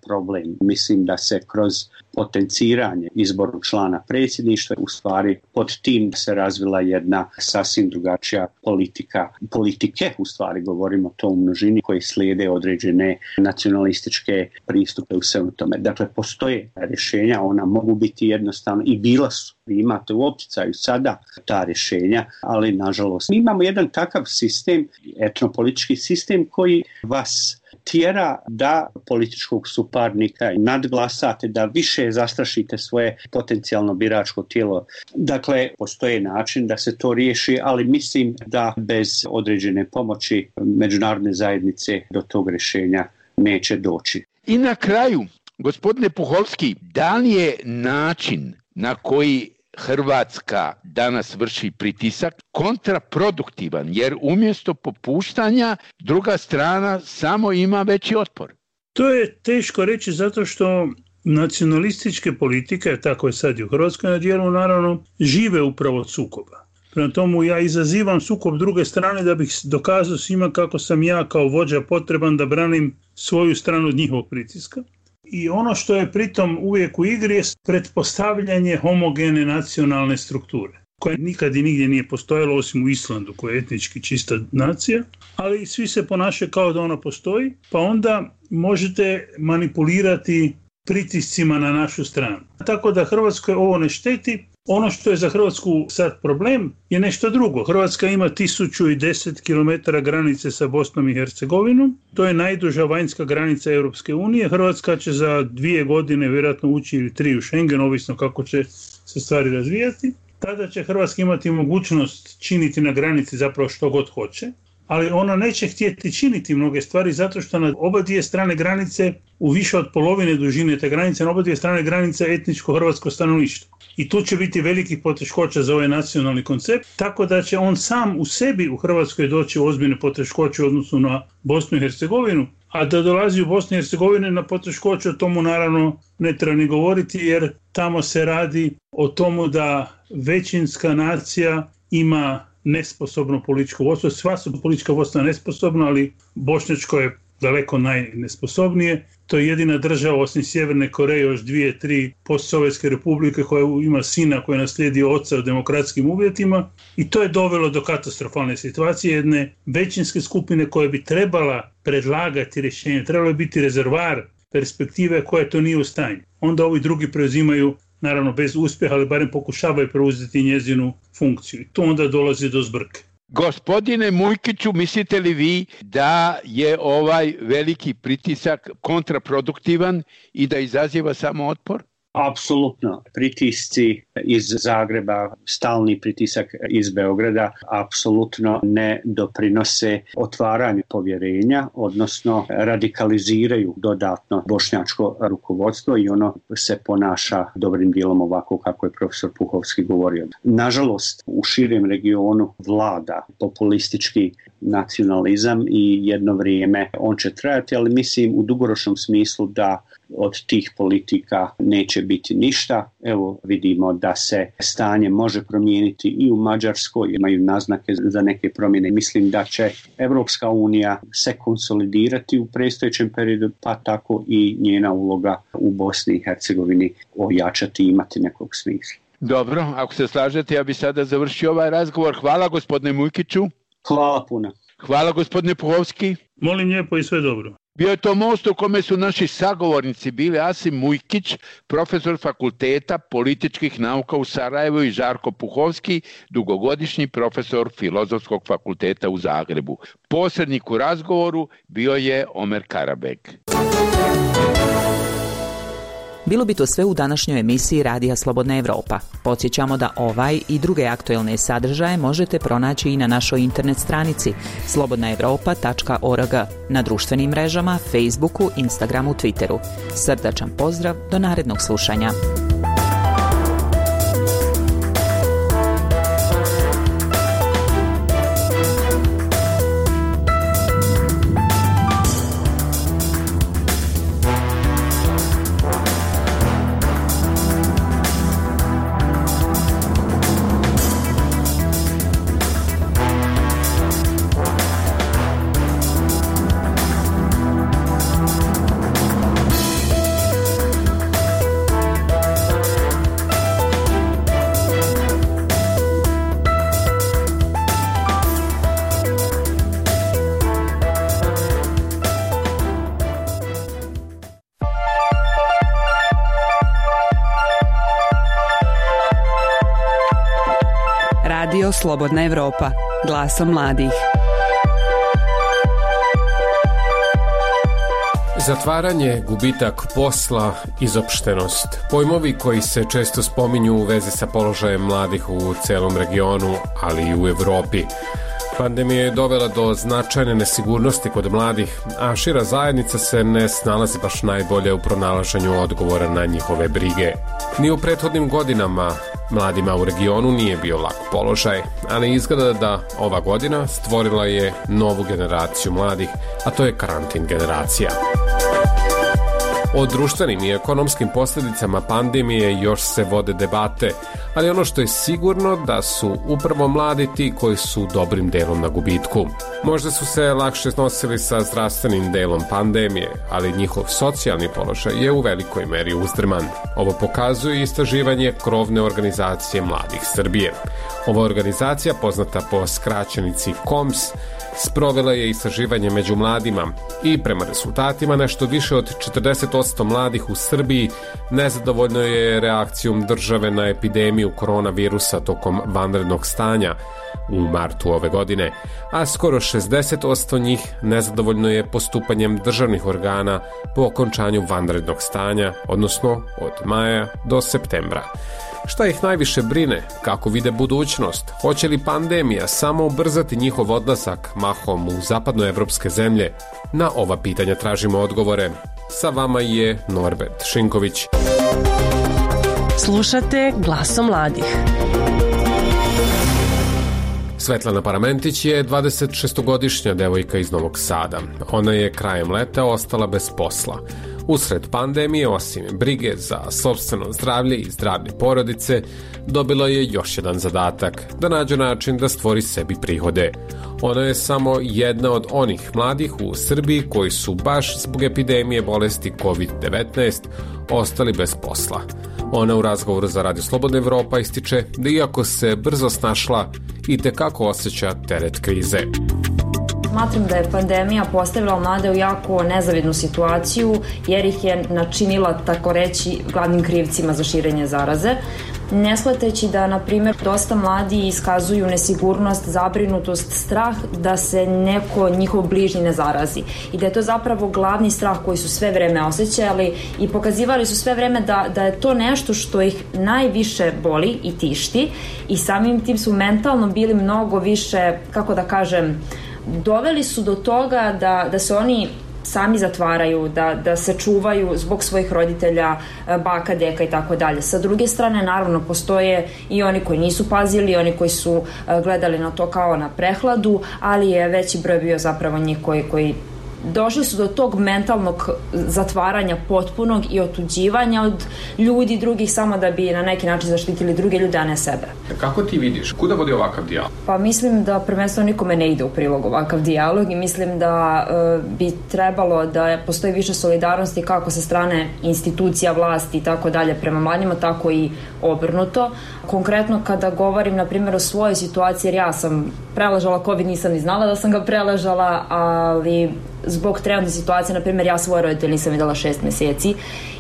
problem. Mislim da se kroz potenciranje izbornog člana predsjedništva u stvari pod tim se razvila jedna sasvim drugačija politika. Politike, u stvari govorimo to u množini, koji slijede određene nacionalističke pristupe u svemu tome. Dakle, postoje rješenja, ona mogu biti jednostavno i bila su. Vi imate u opticaju sada ta rješenja, ali nažalost mi imamo jedan takav sistem, etnopolitički sistem koji vas tjera da političkog suparnika nadglasate, da više zastrašite svoje potencijalno biračko tijelo. Dakle, postoji način da se to riješi, ali mislim da bez određene pomoći međunarodne zajednice do tog rješenja neće doći. I na kraju, gospodine Puhovski, da li je način na koji Hrvatska danas vrši pritisak kontraproduktivan, jer umjesto popuštanja druga strana samo ima veći otpor? To je teško reći zato što nacionalističke politike, tako je sad i u Hrvatskoj na dijelu, naravno, žive upravo od sukoba. Prema tomu ja izazivam sukob druge strane da bih dokazao svima kako sam ja kao vođa potreban da branim svoju stranu od njihovog pritiska. I ono što je pritom uvijek u igri je pretpostavljanje homogene nacionalne strukture, koja nikad i nigdje nije postojala osim u Islandu, koja je etnički čista nacija, ali svi se ponašaju kao da ona postoji, pa onda možete manipulirati pritiscima na našu stranu. Tako da Hrvatskoj ovo ne šteti. Ono što je za Hrvatsku sad problem je nešto drugo. Hrvatska ima tisuću deset kilometara granice sa Bosnom i Hercegovinom. To je najduža vanjska granica Europske unije. Hrvatska će za dvije godine vjerojatno ući ili tri u Schengen, ovisno kako će se stvari razvijati. Tada će Hrvatska imati mogućnost činiti na granici zapravo što god hoće, ali ona neće htjeti činiti mnoge stvari zato što na oba dvije strane granice, u više od polovine dužine te granice, na oba dvije strane granice etničko hrvatsko stanovništvo. I tu će biti velikih poteškoća za ovaj nacionalni koncept, tako da će on sam u sebi u Hrvatskoj doći u ozbiljne poteškoće u odnosu na Bosnu i Hercegovinu, a da dolazi u Bosnu i Hercegovinu na poteškoće, o tomu naravno ne treba ni govoriti, jer tamo se radi o tomu da većinska nacija ima nesposobno političko vodstvo. Sva su politička vodstva nesposobna, ali bošnjačko je daleko najnesposobnije. To je jedina država osim Sjeverne Koreje, još dvije, tri postsovjetske republike koja ima sina koji je naslijedio oca u demokratskim uvjetima, i to je dovelo do katastrofalne situacije jedne većinske skupine koja bi trebala predlagati rješenje, trebalo bi biti rezervar perspektive koja to nije u stanju. Onda ovi drugi preuzimaju, naravno bez uspjeha, ali barem pokušavaju preuzeti njezinu funkciju. I tu onda dolazi do zbrke. Gospodine Mujkiću, mislite li vi da je ovaj veliki pritisak kontraproduktivan i da izaziva samo otpor? Apsolutno. Pritisci iz Zagreba, stalni pritisak iz Beograda apsolutno ne doprinose otvaranju povjerenja, odnosno radikaliziraju dodatno bošnjačko rukovodstvo i ono se ponaša dobrim dijelom ovako kako je profesor Puhovski govorio. Nažalost, u širem regionu vlada populistički nacionalizam i jedno vrijeme on će trajati, ali mislim u dugoročnom smislu da od tih politika neće biti ništa. Evo vidimo da se stanje može promijeniti i u Mađarskoj, imaju naznake za neke promjene. Mislim da će Evropska unija se konsolidirati u predstojećem periodu, pa tako i njena uloga u Bosni i Hercegovini ojačati i imati nekog smisla. Dobro, ako se slažete, ja bih sada završio ovaj razgovor. Hvala gospodine Mujkiću. Hvala puno. Hvala gospodine Puhovski. Molim lijepo i sve dobro. Bio je to most u kome su naši sagovornici bili Asim Mujkić, profesor fakulteta političkih nauka u Sarajevu, i Žarko Puhovski, dugogodišnji profesor Filozofskog fakulteta u Zagrebu. Posrednik u razgovoru bio je Omer Karabek. Bilo bi to sve u današnjoj emisiji Radija Slobodna Evropa. Podsjećamo da ovaj i druge aktuelne sadržaje možete pronaći i na našoj internet stranici slobodna evropa tačka org, na društvenim mrežama, Facebooku, Instagramu, Twitteru. Srdačan pozdrav, do narednog slušanja. Radio Slobodna Evropa, glasom mladih. Zatvaranje, gubitak posla, izopštenost. Pojmovi koji se često spominju u vezi sa položajem mladih u celom regionu, ali i u Evropi. Pandemija je dovela do značajne nesigurnosti kod mladih, a šira zajednica se ne snalazi baš najbolje u pronalaženju odgovora na njihove brige. Ni u prethodnim godinama mladima u regionu nije bio lak položaj, ali izgleda da ova godina stvorila je novu generaciju mladih, a to je karantin generacija. O društvenim i ekonomskim posljedicama pandemije još se vode debate, ali ono što je sigurno da su upravo mladi ti koji su dobrim delom na gubitku. Možda su se lakše nosili sa zdravstvenim delom pandemije, ali njihov socijalni položaj je u velikoj meri uzdrman. Ovo pokazuje istraživanje krovne organizacije mladih Srbije. Ova organizacija, poznata po skraćenici K O M S, sprovela je istraživanje među mladima i prema rezultatima nešto više od četrdeset posto mladih u Srbiji nezadovoljno je reakcijom države na epidemiju koronavirusa tokom vanrednog stanja u martu ove godine, a skoro šezdeset posto njih nezadovoljno je postupanjem državnih organa po okončanju vanrednog stanja, odnosno od maja do septembra. Šta ih najviše brine? Kako vide budućnost? Hoće li pandemija samo ubrzati njihov odlazak mahom u zapadnoevropske zemlje? Na ova pitanja tražimo odgovore. Sa vama je Norbert Šinković. Slušate Glasom mladih. Svetlana Paramentić je dvadesetšestogodišnja devojka iz Novog Sada. Ona je krajem leta ostala bez posla. Usred pandemije, osim brige za sopstveno zdravlje i zdravlje porodice, dobila je još jedan zadatak, da nađe način da stvori sebi prihode. Ona je samo jedna od onih mladih u Srbiji koji su baš zbog epidemije bolesti kovid devetnaest ostali bez posla. Ona u razgovoru za Radio Slobodna Evropa ističe da iako se brzo snašla, itekako osjeća teret krize. Smatram da je pandemija postavila mlade u jako nezavidnu situaciju jer ih je načinila, tako reći, glavnim krivcima za širenje zaraze. Ne shvatajući da, na primjer, dosta mladi iskazuju nesigurnost, zabrinutost, strah da se neko njihov bližnji ne zarazi. I da je to zapravo glavni strah koji su sve vreme osjećali i pokazivali su sve vreme da, da je to nešto što ih najviše boli i tišti i samim tim su mentalno bili mnogo više, kako da kažem, doveli su do toga da, da se oni sami zatvaraju, da, da se čuvaju zbog svojih roditelja, baka, deka i tako dalje. Sa druge strane, naravno, postoje i oni koji nisu pazili, oni koji su gledali na to kao na prehladu, ali je veći broj bio zapravo njih koji, koji došli su do tog mentalnog zatvaranja potpunog i otuđivanja od ljudi drugih samo da bi na neki način zaštitili druge ljude, a ne sebe. Kako ti vidiš? Kuda vodi ovakav dijalog? Pa mislim da prvenstveno nikome ne ide u prilog ovakav dijalog i mislim da e, bi trebalo da postoji više solidarnosti kako sa strane institucija, vlasti i tako dalje prema mladima, tako i obrnuto. Konkretno kada govorim, na primjer, o svojoj situaciji, jer ja sam preležala COVID, nisam ni znala da sam ga preležala, ali zbog trenutne situacije, na primjer, ja svoje roditelje nisam videla šest meseci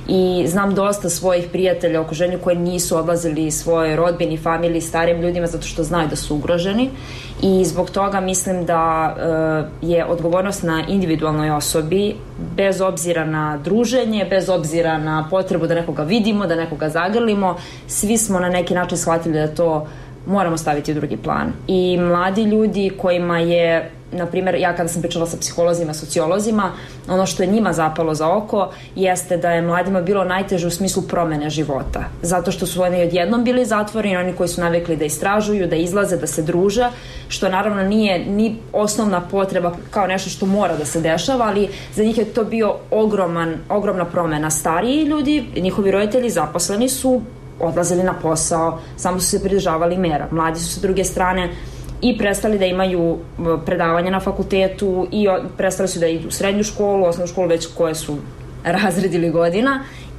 i znam dosta svojih prijatelja u okruženju koji nisu odlazili svoje rodbini, familiji, starijim ljudima zato što znaju da su ugroženi i zbog toga mislim da e, je odgovornost na individualnoj osobi bez obzira na druženje, bez obzira na potrebu da nekoga vidimo, da nekoga zagrlimo, svi smo na neki način shvatili da to moramo staviti u drugi plan. I mladi ljudi kojima je, na primjer, ja kada sam pričala sa psiholozima, sociolozima, ono što je njima zapalo za oko jeste da je mladima bilo najteže u smislu promene života. Zato što su oni odjednom bili zatvoreni, oni koji su navikli da istražuju, da izlaze, da se druže, što naravno nije ni osnovna potreba kao nešto što mora da se dešava, ali za njih je to bio ogroman, ogromna promena. Stariji ljudi, njihovi roditelji zaposleni su odlazili na posao, samo su se pridržavali mera. Mladi su sa druge strane i prestali da imaju predavanja na fakultetu i prestali su da idu u srednju školu, osnovnu školu, već koje su razredili godina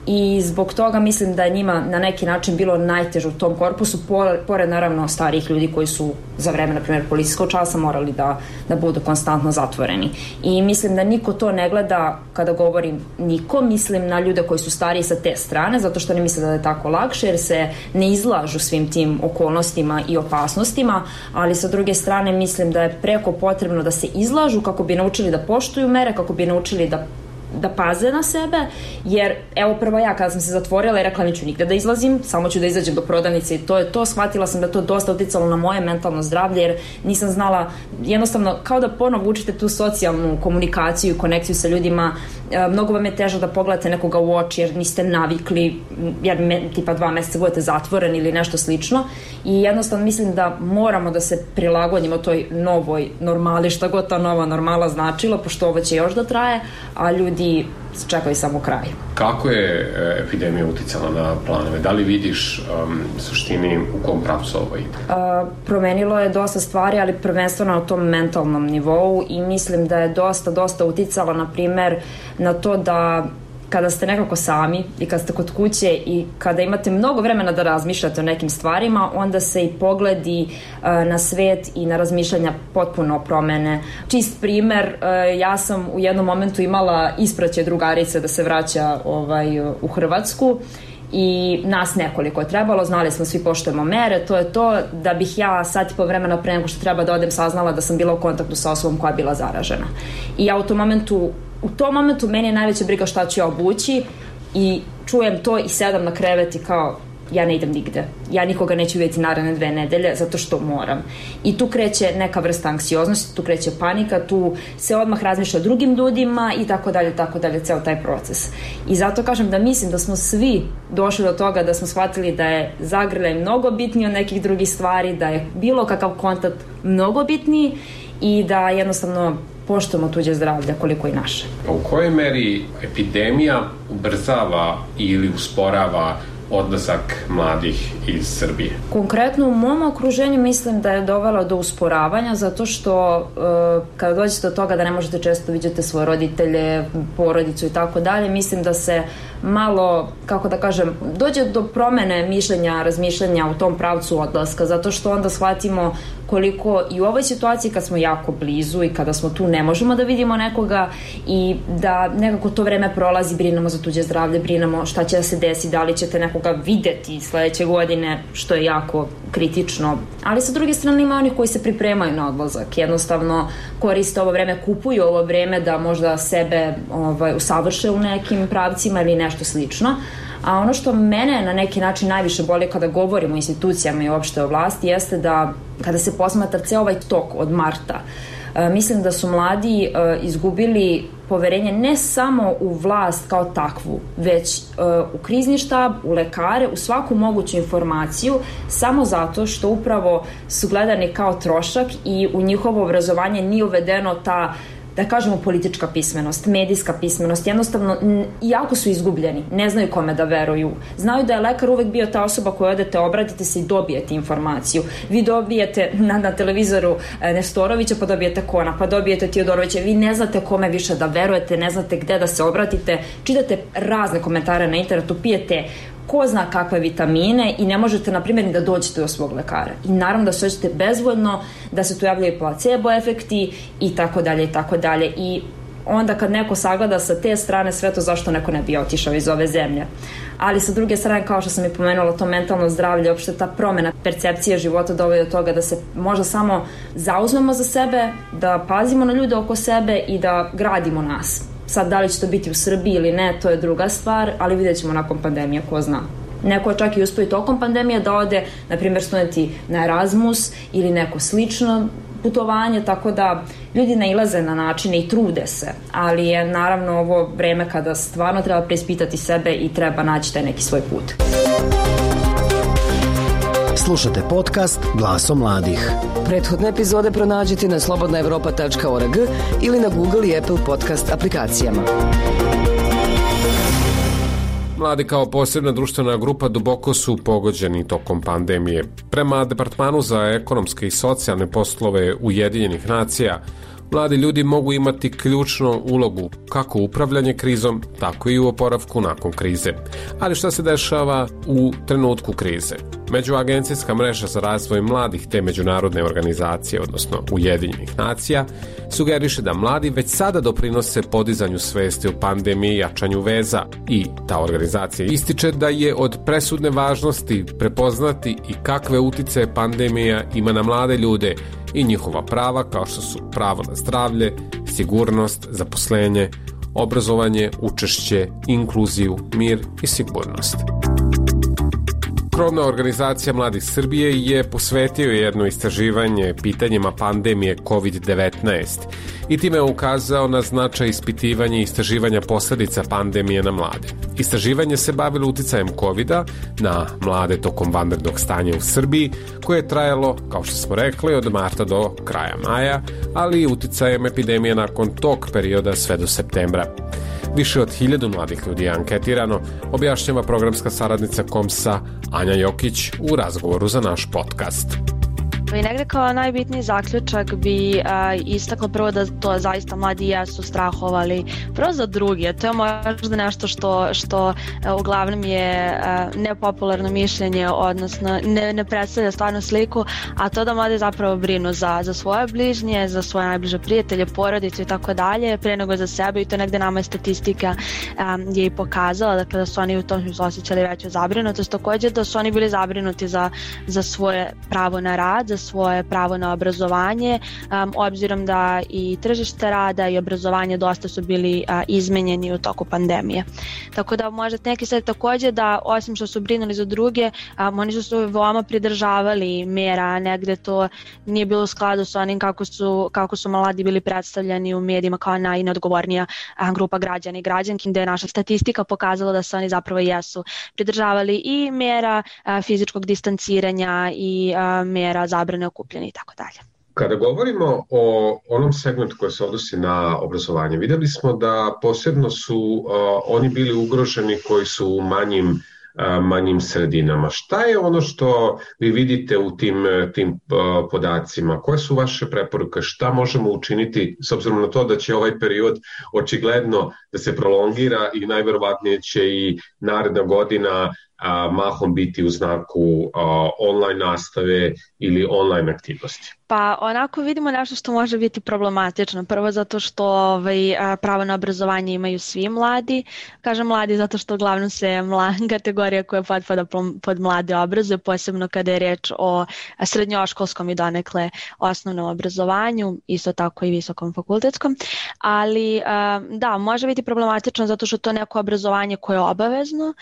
i zbog toga mislim da je njima na neki način bilo najteže u tom korpusu, pored naravno starijih ljudi koji su za vreme, na primjer, policijskog časa morali da, da budu konstantno zatvoreni. I mislim da niko to ne gleda, kada govorim niko, mislim na ljude koji su stariji sa te strane, zato što ne misle da je tako lakše, jer se ne izlažu svim tim okolnostima i opasnostima, ali sa druge strane mislim da je preko potrebno da se izlažu kako bi naučili da poštuju mere, kako bi naučili da da paze na sebe, jer evo prvo ja kada sam se zatvorila i rekla neću nigde da izlazim, samo ću da izađem do prodavnice i to je to, shvatila sam da to dosta uticalo na moje mentalno zdravlje, jer nisam znala, jednostavno kao da ponovo učite tu socijalnu komunikaciju i konekciju sa ljudima, e, mnogo vam je teže da pogledate nekoga u oči jer niste navikli, jer me, tipa dva meseca budete zatvoreni ili nešto slično, i jednostavno mislim da moramo da se prilagodimo toj novoj normali, šta god ta nova normala značila, pošto ovo će još da traje, a ljudi čekaju samo kraj. Kako je epidemija uticala na planove? Da li vidiš um, suštini u kom pravcu ovo ide? Uh, promenilo je dosta stvari, ali prvenstveno na tom mentalnom nivou, i mislim da je dosta, dosta uticalo, na primer, na to da kada ste nekako sami i kada ste kod kuće i kada imate mnogo vremena da razmišljate o nekim stvarima, onda se i pogledi uh, na svet i na razmišljanja potpuno promene. Čist primer, uh, ja sam u jednom momentu imala ispraćaj drugarice da se vraća ovaj, u Hrvatsku, i nas nekoliko je trebalo, znali smo, svi poštujemo mere, to je to, da bih ja sat i po vremena pre nego što treba da odem saznala da sam bila u kontaktu sa osobom koja je bila zaražena. I ja u tom momentu U tom momentu meni je najveća briga šta ću ja obući, i čujem to i sedam na krevet i kao, ja ne idem nigde. Ja nikoga neću vidjeti naredne dve nedelje zato što moram. I tu kreće neka vrsta anksioznosti, tu kreće panika, tu se odmah razmišlja o drugim ljudima i tako dalje, tako dalje, ceo taj proces. I zato kažem da mislim da smo svi došli do toga da smo shvatili da je zagrljaj mnogo bitniji od nekih drugih stvari, da je bilo kakav kontakt mnogo bitniji i da jednostavno poštujemo tuđe zdravlje koliko i naše. U kojoj meri epidemija ubrzava ili usporava odlazak mladih iz Srbije? Konkretno u mom okruženju mislim da je dovelo do usporavanja, zato što e, kada dođete do toga da ne možete često vidjeti svoje roditelje, porodicu i tako dalje, mislim da se malo, kako da kažem, dođe do promene mišljenja, razmišljanja u tom pravcu odlaska, zato što onda shvatimo koliko i u ovoj situaciji kad smo jako blizu i kada smo tu ne možemo da vidimo nekoga, i da nekako to vreme prolazi, brinemo za tuđe zdravlje, brinemo šta će da se desi, da li ćete nekoga videti sledeće godine, što je jako kritično. Ali sa druge strane ima onih koji se pripremaju na odlazak, jednostavno koriste ovo vreme, kupuju ovo vreme da možda sebe ovaj, usavrše u nekim pravcima ili nešto slično. A ono što mene na neki način najviše boli kada govorimo o institucijama i uopšte o vlasti jeste da kada se posmatra ceo ovaj tok od marta, mislim da su mladi izgubili poverenje ne samo u vlast kao takvu, već u krizni štab, u lekare, u svaku moguću informaciju, samo zato što upravo su gledani kao trošak i u njihovo obrazovanje nije uvedeno ta, da kažemo, politička pismenost, medijska pismenost, jednostavno, iako su izgubljeni, ne znaju kome da veruju. Znaju da je lekar uvek bio ta osoba koju odete, obratite se i dobijete informaciju. Vi dobijete na, na televizoru Nestorovića, pa dobijete Kona, pa dobijete Tiodorovića, vi ne znate kome više da verujete, ne znate gde da se obratite, čitate razne komentare na internetu, pijete ko zna kakve vitamine i ne možete, na primjer, ni da dođete do svog lekara. I naravno da se osjećate bezvoljno, da se tu javljaju placebo efekti i tako dalje i tako dalje. I onda kad neko sagleda sa te strane sve to, zašto neko ne bi otišao iz ove zemlje. Ali sa druge strane, kao što sam i pomenula, to mentalno zdravlje, uopšte ta promena percepcije života dovodi do toga da se možda samo zauzmemo za sebe, da pazimo na ljude oko sebe i da gradimo nas. Sad, da li će to biti u Srbiji ili ne, to je druga stvar, ali vidjet ćemo nakon pandemije, ko zna. Neko čak i uspio tokom pandemije da ode, na primjer, studenti na Erasmus ili neko slično putovanje, tako da ljudi nailaze na načine i trude se, ali je naravno ovo vreme kada stvarno treba preispitati sebe i treba naći taj neki svoj put. Slušate podcast Glasom mladih. Prethodne epizode pronađite na slobodna evropa tačka org ili na Google i Apple podcast aplikacijama. Mladi kao posebna društvena grupa duboko su pogođeni tokom pandemije. Prema Departmanu za ekonomske i socijalne poslove Ujedinjenih nacija, mladi ljudi mogu imati ključnu ulogu kako u upravljanje krizom, tako i u oporavku nakon krize. Ali šta se dešava u trenutku krize? Međuagencijska mreža za razvoj mladih te međunarodne organizacije, odnosno Ujedinjenih nacija, sugeriše da mladi već sada doprinose podizanju svesti o pandemiji i jačanju veza i ta organizacija ističe da je od presudne važnosti prepoznati i kakve uticaje pandemija ima na mlade ljude i njihova prava kao što su pravo na zdravlje, sigurnost, zaposlenje, obrazovanje, učešće, inkluziju, mir i sigurnost. Krovna organizacija Mladih Srbije je posvetio jedno istraživanje pitanjima pandemije kovid devetnaest i time je ukazao na značaj ispitivanja i istraživanja posledica pandemije na mlade. Istraživanje se bavilo uticajem kovida na mlade tokom vanrednog stanja u Srbiji, koje je trajalo, kao što smo rekli, od marta do kraja maja, ali i uticajem epidemije nakon tog perioda sve do septembra. Više od hiljadu mladih ljudi je anketirano, objašnjava programska saradnica KOMS-a Anja Jokić u razgovoru za naš podcast. I negde kao najbitniji zaključak bi a, istakla prvo da to zaista mladi jesu strahovali prvo za druge. To je možda nešto što, što a, uglavnom je a, nepopularno mišljenje, odnosno ne, ne predstavlja stvarno sliku, a to da mladi zapravo brinu za, za svoje bližnje, za svoje najbliže prijatelje, porodicu i tako dalje, pre nego za sebe, i to negde nama je statistika a, je i pokazala, dakle da su oni u tom smislu osjećali veću zabrinutost, također da su oni bili zabrinuti za, za svoje pravo na rad, za svoje pravo na obrazovanje, um, obzirom da i tržište rada i obrazovanje dosta su bili uh, izmenjeni u toku pandemije. Tako da možete neki sad također da osim što su brinuli za druge, um, oni su se veoma pridržavali mera, negde to nije bilo u skladu sa onim kako su, kako su mladi bili predstavljeni u medijima kao najneodgovornija uh, grupa građana i građanki, gde je naša statistika pokazala da se oni zapravo jesu pridržavali i mera uh, fizičkog distanciranja i uh, mera zabrane okupljeni i tako dalje. Kada govorimo o onom segmentu koji se odnosi na obrazovanje, videli smo da posebno su uh, oni bili ugroženi koji su u manjim, uh, manjim sredinama. Šta je ono što vi vidite u tim, tim uh, podacima? Koje su vaše preporuke? Šta možemo učiniti s obzirom na to da će ovaj period očigledno da se prolongira i najverovatnije će i naredna godina a, mahom biti u znaku a, online nastave ili online aktivnosti? Pa onako vidimo nešto što može biti problematično. Prvo zato što ovaj, pravo na obrazovanje imaju svi mladi. Kažem mladi zato što uglavnom se mla, kategorija koja potpada pod mlade obrazuje, posebno kada je reč o srednjoškolskom i donekle osnovnom obrazovanju, isto tako i visokom fakultetskom. Ali da, može biti problematično zato što to neko obrazovanje koje je obavezno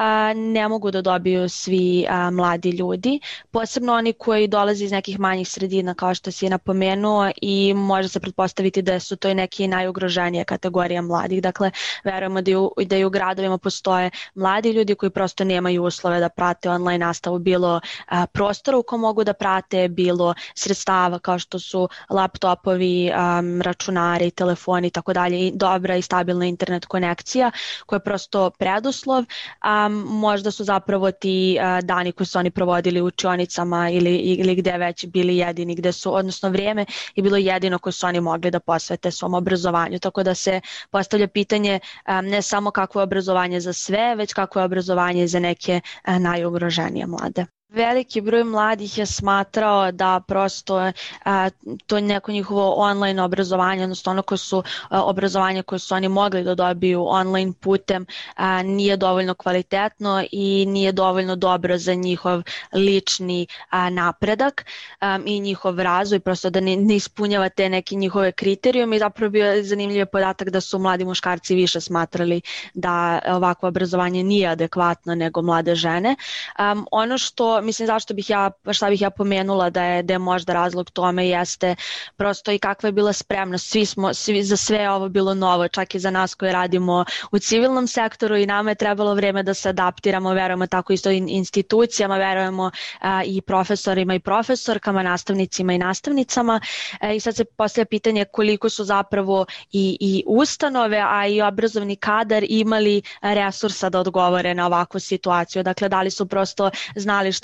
ne mogu da dobiju svi mladi ljudi, posebno oni koji dolaze iz nekih manjih sredina, kao što si je napomenuo, i može se pretpostaviti da su to i neke najugroženije kategorije mladih. Dakle, verujemo da i, u, da i u gradovima postoje mladi ljudi koji prosto nemaju uslove da prate online nastavu, bilo a, prostora u kom mogu da prate, bilo sredstava kao što su laptopovi, a, računari, telefoni i tako dalje, i dobra i stabilna internet konekcija koja je prosto preduslov. A, možda su zapravo ti a, dani koji su oni provodili u učionicama ili, ili gde već bili jedini, gde su, odnosno vrijeme je bilo jedino koje su oni mogli da posvete svom obrazovanju. Tako da se postavlja pitanje um, ne samo kakvo je obrazovanje za sve, već kakvo je obrazovanje za neke uh, najugroženije mlade. Veliki broj mladih je smatrao da prosto a, to neko njihovo online obrazovanje, odnosno ono koje su a, obrazovanje koje su oni mogli da dobiju online putem, a, nije dovoljno kvalitetno i nije dovoljno dobro za njihov lični a, napredak a, i njihov razvoj, prosto da ne, ne ispunjava te neke njihove kriterijume. I zapravo bio zanimljiv podatak da su mladi muškarci više smatrali da ovakvo obrazovanje nije adekvatno nego mlade žene. A, ono što mislim zašto bih ja, šta bih ja pomenula da je, da je možda razlog tome jeste prosto i kakva je bila spremnost. Svi smo, svi, za sve ovo bilo novo, čak i za nas koji radimo u civilnom sektoru, i nama je trebalo vrijeme da se adaptiramo, verujemo tako isto i institucijama, verujemo a, i profesorima i profesorkama, nastavnicima i nastavnicama. A, I sad se postavlja pitanje koliko su zapravo i, i ustanove, a i obrazovni kadar imali resursa da odgovore na ovakvu situaciju. Dakle, da li su prosto znali šta je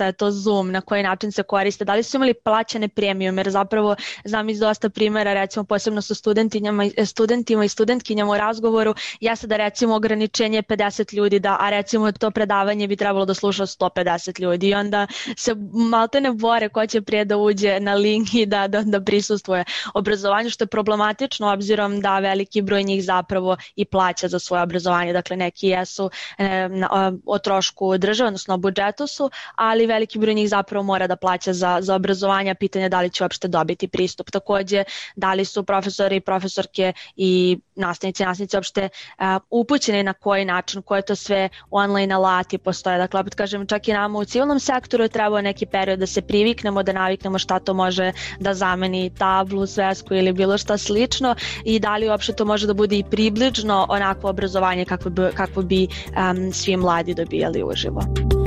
je to Zoom, na koji način se koriste, da li su imali plaćene premium, jer zapravo znam iz dosta primjera, recimo posebno sa studentima, studentima i studentkinjama u razgovoru, jeste da recimo ograničenje pedeset ljudi, da, a recimo to predavanje bi trebalo da sluša sto pedeset ljudi i onda se maltene bore ko će prije da uđe na link i da, da, da prisustvuje obrazovanju, što je problematično obzirom da veliki broj njih zapravo i plaća za svoje obrazovanje, dakle neki jesu e, na, o trošku države, odnosno o budžetu su, ali veliki broj njih zapravo mora da plaća za, za obrazovanje, pitanje da li će uopšte dobiti pristup. Takođe, da li su profesori i profesorke i nastavnici i nastavnici uopšte uh, upućeni na koji način, koje to sve online alati postoje. Dakle, opet kažem, čak i nama u civilnom sektoru je trebao neki period da se priviknemo, da naviknemo šta to može da zameni tablu, svesku ili bilo šta slično i da li uopšte to može da bude i približno onako obrazovanje kako bi, kako bi um, svi mladi dobijali uživo.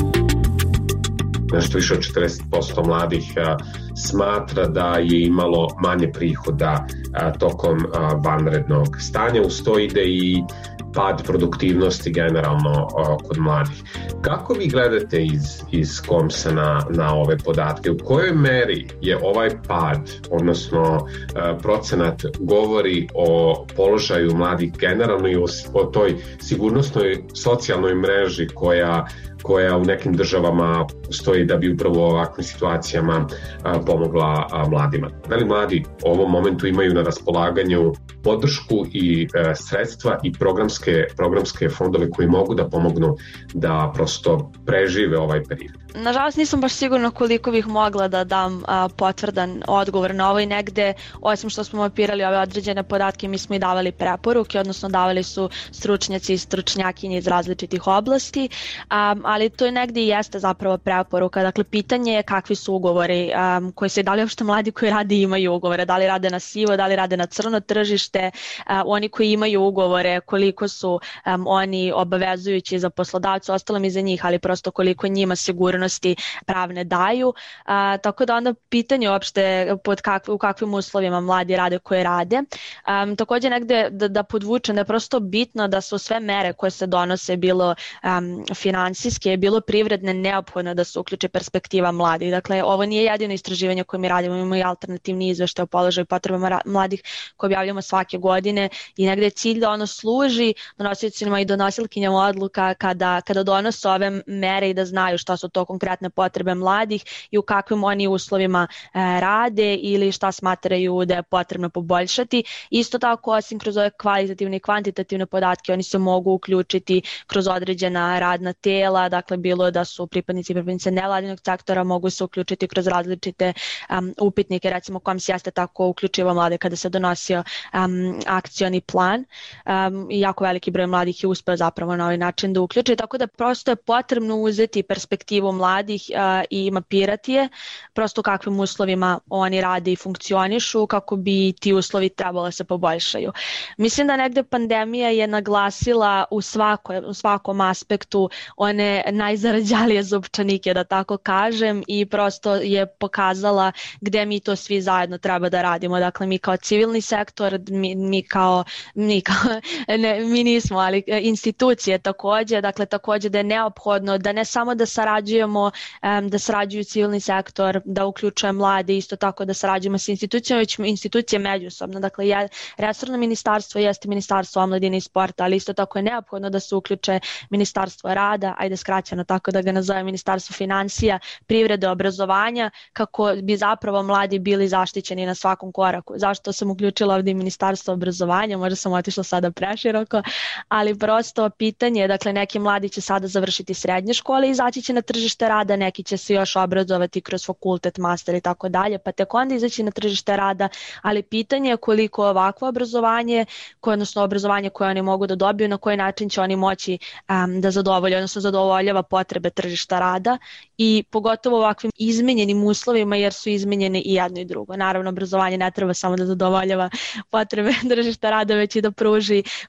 Nešto više od četrdeset posto mladih a, smatra da je imalo manje prihoda a, tokom a, vanrednog stanja. Uz to ide i pad produktivnosti generalno a, kod mladih. Kako vi gledate iz, iz Komsa na, na ove podatke? U kojoj meri je ovaj pad, odnosno a, procenat, govori o položaju mladih generalno i o, o toj sigurnosnoj socijalnoj mreži koja koja u nekim državama stoji da bi upravo u ovakvim situacijama a, pomogla a, mladima. Da li mladi u ovom momentu imaju na raspolaganju podršku i a, sredstva i programske, programske fondove koji mogu da pomognu da prosto prežive ovaj period? Nažalost nisam baš sigurna koliko bih mogla da dam a, potvrdan odgovor na ovo i negde, osim što smo mapirali ove određene podatke, mi smo i davali preporuke, odnosno davali su stručnjaci i stručnjakinje iz različitih oblasti, a, ali to je negde i jeste zapravo preporuka. Dakle, pitanje je kakvi su ugovori um, koji se, da li uopšte mladi koji rade imaju ugovore, da li rade na sivo, da li rade na crno tržište, uh, oni koji imaju ugovore, koliko su um, oni obavezujući za poslodavca, ostalo mi za njih, ali prosto koliko njima sigurnosti pravne daju. Uh, tako da onda pitanje uopšte pod kakv, u kakvim uslovima mladi rade koje rade. Um, takođe negde da, da podvučem da je prosto bitno da su sve mere koje se donose, bilo um, finansijske, je bilo privredne, neophodno da se uključi perspektiva mladih. Dakle, ovo nije jedino istraživanje koje mi radimo, imamo i alternativni izveštaj o položaju potrebama mladih koje objavljamo svake godine i negde je cilj da ono služi donosiocima i donosilkinjama odluka kada, kada donose ove mere i da znaju šta su to konkretne potrebe mladih i u kakvim oni uslovima e, rade ili šta smatraju da je potrebno poboljšati. Isto tako, osim kroz ove kvalitativne i kvantitativne podatke, oni se mogu uključiti kroz određena radna tela, dakle bilo da su pripadnici i pripadnice nevladinog sektora, mogu se uključiti kroz različite um, upitnike, recimo Koms jeste tako uključivo mlade kada se donosio um, akcioni plan um, i jako veliki broj mladih je uspeo zapravo na ovaj način da uključi, tako da prosto je potrebno uzeti perspektivu mladih uh, i mapirati je, prosto u kakvim uslovima oni rade i funkcionišu, kako bi ti uslovi trebalo se poboljšaju. Mislim da negde pandemija je naglasila u, svako, u svakom aspektu one najzarađalije zupčanike, da tako kažem, i prosto je pokazala gde mi to svi zajedno treba da radimo. Dakle, mi kao civilni sektor, mi, mi kao, mi, kao ne, mi nismo, ali institucije takođe, dakle takođe da je neophodno da ne samo da sarađujemo, da sarađuju civilni sektor, da uključuje mlade, isto tako da sarađujemo sa institucijama, već institucije međusobno. Dakle, ja, resorno ministarstvo jeste ministarstvo omladine i sporta, ali isto tako je neophodno da se uključe ministarstvo rada, ajde skraćeno tako da ga nazove ministarstvo finansija, privrede, obrazovanja, kako bi zapravo mladi bili zaštićeni na svakom koraku. Zašto sam uključila ovdje ministarstvo obrazovanja, možda sam otišla sada preširoko, ali prosto pitanje, dakle neki mladi će sada završiti srednje škole i izaći će na tržište rada, neki će se još obrazovati kroz fakultet, master i tako dalje, pa tek onda izaći na tržište rada, ali pitanje je koliko ovakvo obrazovanje, koje, odnosno obrazovanje koje oni mogu da dobiju, na koji način će oni moći um, da zadovolje, odnosno zadovoljava potrebe tržišta rada i pogotovo ovakvim izmenjenim uslovima jer su izmenjene i jedno i drugo. Naravno, obrazovanje ne treba samo da zadovoljava potrebe tržišta rada, već i da pruži prosto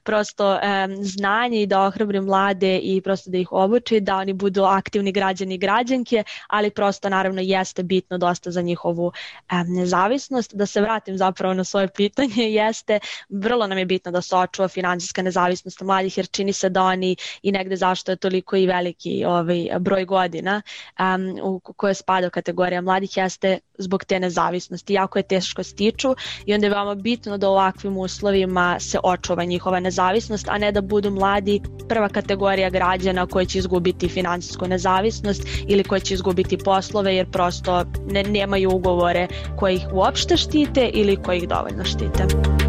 prosto um, znanje i da ohrabri mlade i prosto da ih obuči, da oni budu aktivni građani i građanke, ali prosto naravno jeste bitno dosta za njihovu um, nezavisnost. Da se vratim zapravo na svoje pitanje, jeste vrlo nam je bitno da se očuva finansijska nezavisnost mladih, jer čini se da oni i negde zašto je toliko i veliki ovaj, broj godina um, u koje spada kategorija mladih jeste zbog te nezavisnosti. Jako je teško stiču i onda je veoma bitno da u ovakvim uslovima se očuva njihova nezavisnost, a ne da budu mladi prva kategorija građana koji će izgubiti finansijsku nezavisnost ili koji će izgubiti poslove jer prosto ne, nemaju ugovore koji ih uopšte štite ili koji ih dovoljno štite.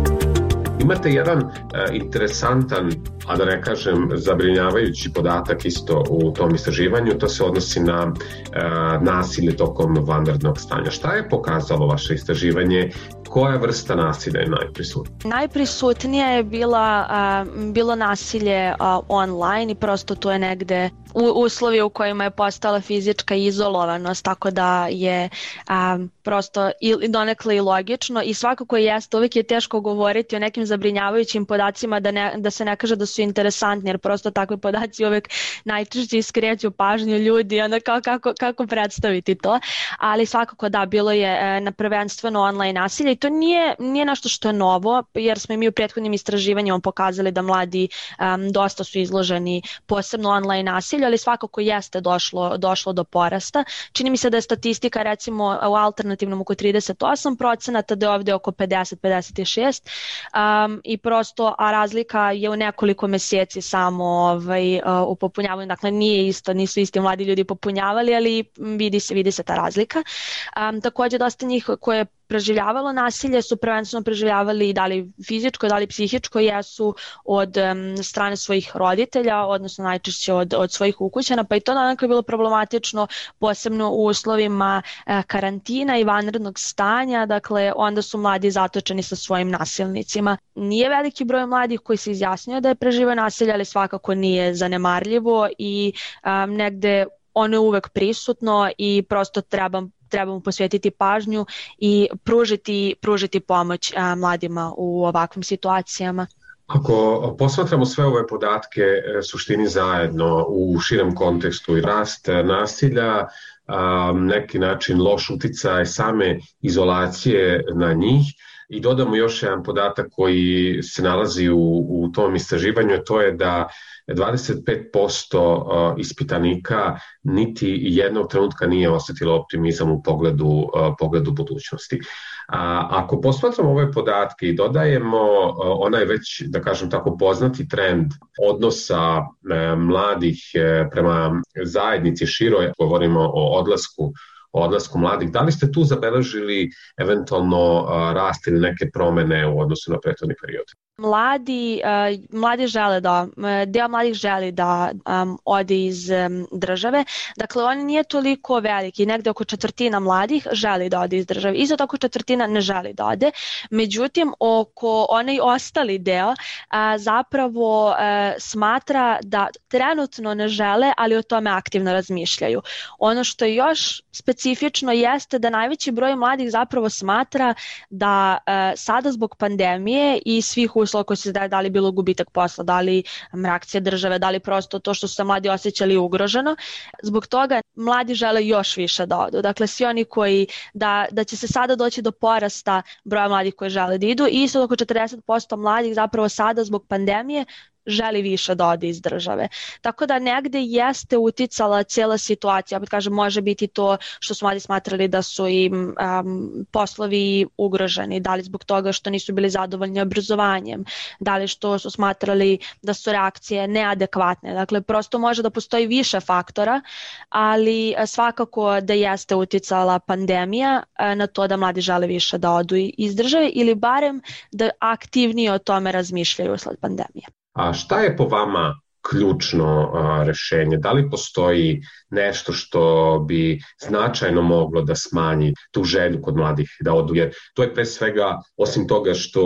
Imate jedan uh, interesantan, a da ne kažem zabrinjavajući podatak isto u tom istraživanju, to se odnosi na uh, nasilje tokom vanrednog stanja. Šta je pokazalo vaše istraživanje? Koja vrsta nasilja je najprisutnija? Najprisutnija je bila, uh, bilo nasilje uh, online i prosto to je negde u uslovi u kojima je postala fizička izolovanost, tako da je um, prosto i donekle i logično i svakako jeste, uvijek je teško govoriti o nekim zabrinjavajućim podacima da, ne, da se ne kaže da su interesantni, jer prosto takvi podaci uvijek najčešće iskreću pažnju ljudi, onda kao, kako, kako predstaviti to, ali svakako da, bilo je na prvenstveno online nasilje i to nije, nije nešto što je novo, jer smo i mi u prethodnim istraživanjima pokazali da mladi um, dosta su izloženi posebno online nasilju, ali svakako jeste došlo, došlo do porasta. Čini mi se da je statistika recimo u alternativnom oko trideset osam procenata, da je ovdje oko pedeset do pedeset šest um, i prosto, a razlika je u nekoliko mjeseci samo ovaj, uh, u popunjavanju, dakle nije isto, nisu isti mladi ljudi popunjavali, ali vidi se, vidi se ta razlika. Um, također dosta njih koje preživljavalo nasilje su prvenstveno preživljavali da li fizičko, da li psihičko, jesu od um, strane svojih roditelja, odnosno najčešće od, od svojih ukućana, pa i to donekle bilo problematično, posebno u uslovima uh, karantina i vanrednog stanja, dakle onda su mladi zatočeni sa svojim nasilnicima. Nije veliki broj mladih koji se izjasnio da je preživio nasilje, ali svakako nije zanemarljivo i um, negde ono je uvek prisutno i prosto treba trebamo posvetiti pažnju i pružiti, pružiti pomoć a, mladima u ovakvim situacijama. Ako posmatramo sve ove podatke suštini zajedno u širem kontekstu i rast nasilja, neki način loš uticaj same izolacije na njih, i dodamo još jedan podatak koji se nalazi u, u tom istraživanju, to je da dvadeset pet posto ispitanika niti jednog trenutka nije osjetilo optimizam u pogledu, pogledu budućnosti. A, ako posmatramo ove podatke i dodajemo onaj već, da kažem tako, poznati trend odnosa e, mladih e, prema zajednici široj, govorimo o odlasku o odlasku mladih, da li ste tu zabeležili eventualno uh, rast ili neke promene u odnosu na prethodni period? Mladi, uh, mladi žele da, deo mladih želi da um, ode iz um, države, dakle on nije toliko veliki, negde oko četvrtina mladih želi da ode iz države, isto oko četvrtina ne želi da ode, međutim oko onaj ostali deo uh, zapravo uh, smatra da trenutno ne žele, ali o tome aktivno razmišljaju. Ono što je još specifično jeste da najveći broj mladih zapravo smatra da uh, sada zbog pandemije i svih uslova koji se daje, da li bilo gubitak posla, da li reakcija države, da li prosto to što su se mladi osjećali ugroženo, zbog toga mladi žele još više da odu. Dakle, svi oni koji, da, da će se sada doći do porasta broja mladih koji žele da idu i isto oko četrdeset posto mladih zapravo sada zbog pandemije želi više da ode iz države. Tako da negde jeste uticala cijela situacija, opet kažem, može biti to što su mladi smatrali da su im um, poslovi ugroženi, da li zbog toga što nisu bili zadovoljni obrazovanjem, da li što su smatrali da su reakcije neadekvatne. Dakle, prosto može da postoji više faktora, ali svakako da jeste uticala pandemija na to da mladi žele više da odu iz države ili barem da aktivnije o tome razmišljaju usled pandemije. A šta je po vama ključno a, rešenje? Da li postoji nešto što bi značajno moglo da smanji tu želju kod mladih da odu? Jer to je pre svega, osim toga što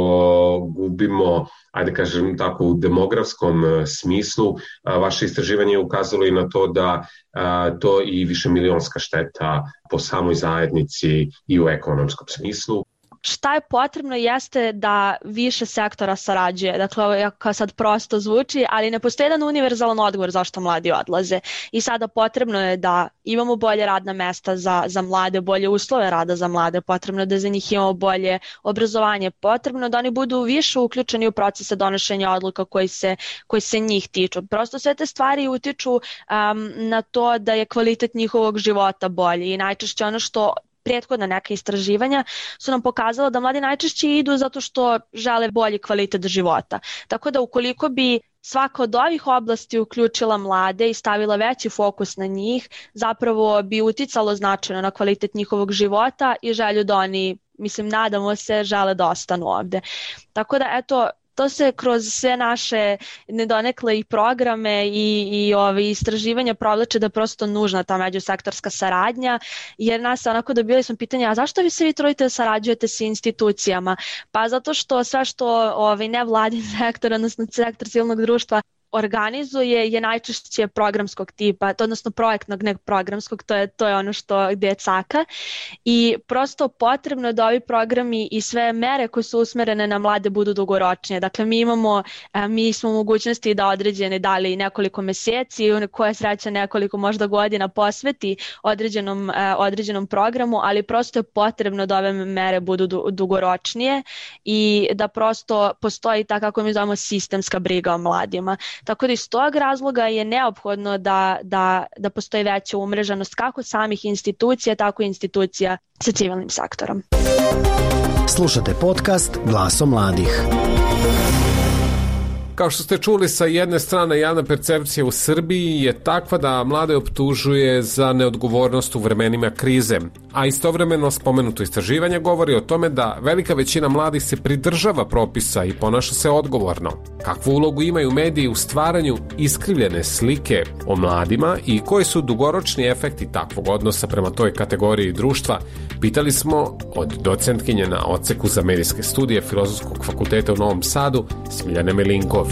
gubimo, ajde kažem tako, u demografskom smislu, a, vaše istraživanje je ukazalo i na to da a, to i više milionska šteta po samoj zajednici i u ekonomskom smislu. Šta je potrebno jeste da više sektora sarađuje. Dakle, ovo je kao sad prosto zvuči, ali ne postoji jedan univerzalan odgovor zašto mladi odlaze. I sada potrebno je da imamo bolje radna mesta za, za mlade, bolje uslove rada za mlade, potrebno da za njih imamo bolje obrazovanje, potrebno da oni budu više uključeni u procese donošenja odluka koji se, koji se njih tiču. Prosto sve te stvari utiču um, na to da je kvalitet njihovog života bolji i najčešće ono što prethodna neka istraživanja su nam pokazala da mladi najčešće idu zato što žele bolji kvalitet života. Tako da ukoliko bi svaka od ovih oblasti uključila mlade i stavila veći fokus na njih, zapravo bi uticalo značajno na kvalitet njihovog života i želju da oni, mislim, nadamo se, žele da ostanu ovde. Tako da, eto, to se kroz sve naše nedonekle i programe i, i ove istraživanja provlače da je prosto nužna ta međusektorska saradnja, jer nas onako dobili smo pitanje, a zašto vi se vi trudite da sarađujete sa institucijama? Pa zato što sve što ovaj, nevladin sektor, odnosno sektor civilnog društva organizuje je najčešće programskog tipa, odnosno projektnog, ne programskog, to je, to je ono što gdje je caka i prosto potrebno je da ovi programi i sve mere koje su usmerene na mlade budu dugoročnije. Dakle, mi imamo, mi smo u mogućnosti da određene dali nekoliko mjeseci, koja sreća nekoliko možda godina posveti određenom, određenom programu, ali prosto je potrebno da ove mere budu dugoročnije i da prosto postoji ta, kako mi zovemo, sistemska briga o mladima. Tako da iz tog razloga je neophodno da, da, da postoji veća umreženost kako samih institucija, tako i institucija sa civilnim sektorom. Slušate podcast Glasom mladih. Kao što ste čuli, sa jedne strane javna percepcija u Srbiji je takva da mlade optužuje za neodgovornost u vremenima krize, a istovremeno spomenuto istraživanje govori o tome da velika većina mladih se pridržava propisa i ponaša se odgovorno. Kakvu ulogu imaju mediji u stvaranju iskrivljene slike o mladima i koji su dugoročni efekti takvog odnosa prema toj kategoriji društva, pitali smo od docentkinje na odseku za medijske studije Filozofskog fakulteta u Novom Sadu, Smiljane Melinkov.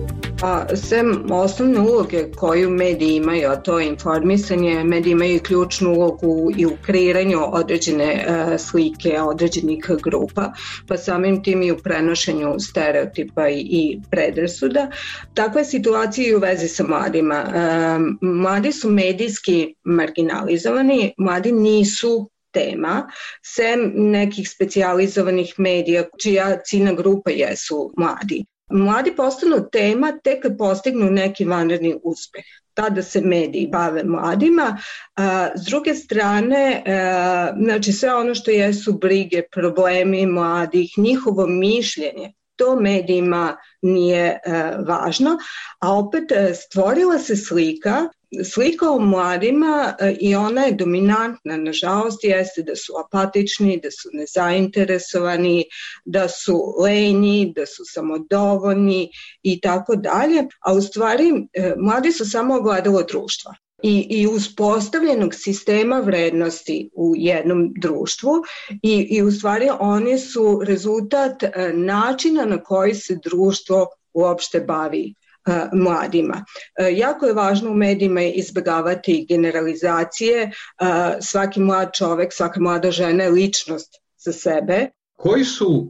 A sem osnovne uloge koju mediji imaju, a to je informisanje, mediji imaju ključnu ulogu i u kreiranju određene e, slike određenih grupa, pa samim tim i u prenošenju stereotipa i, i predrasuda. Takva je situacija i u vezi sa mladima. E, mladi su medijski marginalizovani, mladi nisu tema, sem nekih specijalizovanih medija čija ciljna grupa jesu mladi. Mladi postanu tema tek kad postignu neki vanredni uspeh. Tada se mediji bave mladima. A, s druge strane, a, znači sve ono što jesu brige, problemi mladih, njihovo mišljenje, to medijima nije a, važno, a opet a, stvorila se slika Slika o mladima i ona je dominantna, nažalost, jeste da su apatični, da su nezainteresovani, da su lenji, da su samodovoljni i tako dalje, a u stvari mladi su samo ogledalo društva. I, i uspostavljenog sistema vrednosti u jednom društvu i, i u stvari oni su rezultat načina na koji se društvo uopšte bavi mladima. Jako je važno u medijima izbjegavati generalizacije. Svaki mlad čovek, svaka mlada žena je ličnost za sebe. Koji su uh,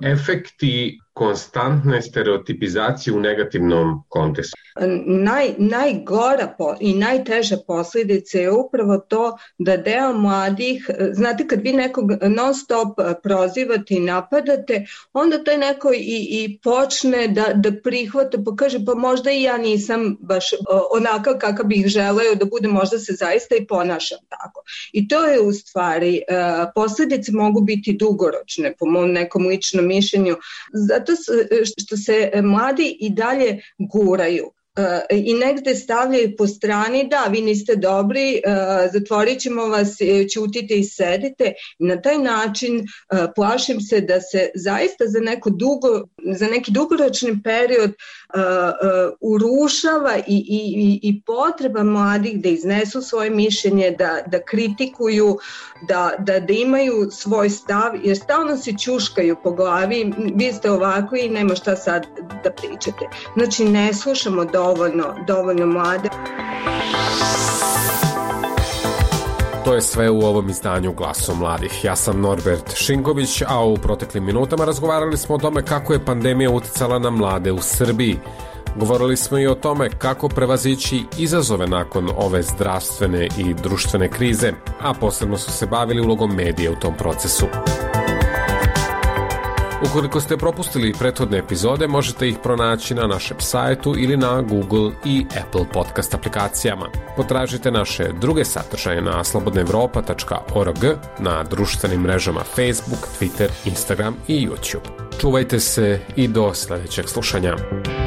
efekti konstantne stereotipizacije u negativnom kontekstu? Naj, najgora po, i najteža posljedica je upravo to da deo mladih, znate kad vi nekog non stop prozivate i napadate, onda taj neko i, i počne da, da prihvata, pa kaže pa možda i ja nisam baš onakav kakav bih želeo da bude, možda se zaista i ponašam tako. I to je u stvari, posljedice mogu biti dugoročne po mom nekom ličnom mišljenju, zato što se mladi i dalje guraju i negde stavljaju po strani, da, vi niste dobri, zatvorit ćemo vas, ćutite i sedite. Na taj način plašim se da se zaista za, neko dugo, za neki dugoročni period urušava i, i, i potreba mladih da iznesu svoje mišljenje, da, da kritikuju, da, da, da imaju svoj stav, jer stalno se ćuškaju po glavi, vi ste ovako i nema šta sad da pričate. Znači ne slušamo dovoljno, dovoljno mlade. To je sve u ovom izdanju Glasu mladih. Ja sam Norbert Šinković, a u proteklim minutama razgovarali smo o tome kako je pandemija uticala na mlade u Srbiji. Govorili smo i o tome kako prevazići izazove nakon ove zdravstvene i društvene krize, a posebno su se bavili ulogom medija u tom procesu. Ukoliko ste propustili prethodne epizode, možete ih pronaći na našem sajtu ili na Google i Apple podcast aplikacijama. Potražite naše druge sadržaje na slobodna evropa tačka org, na društvenim mrežama Facebook, Twitter, Instagram i YouTube. Čuvajte se i do sljedećeg slušanja.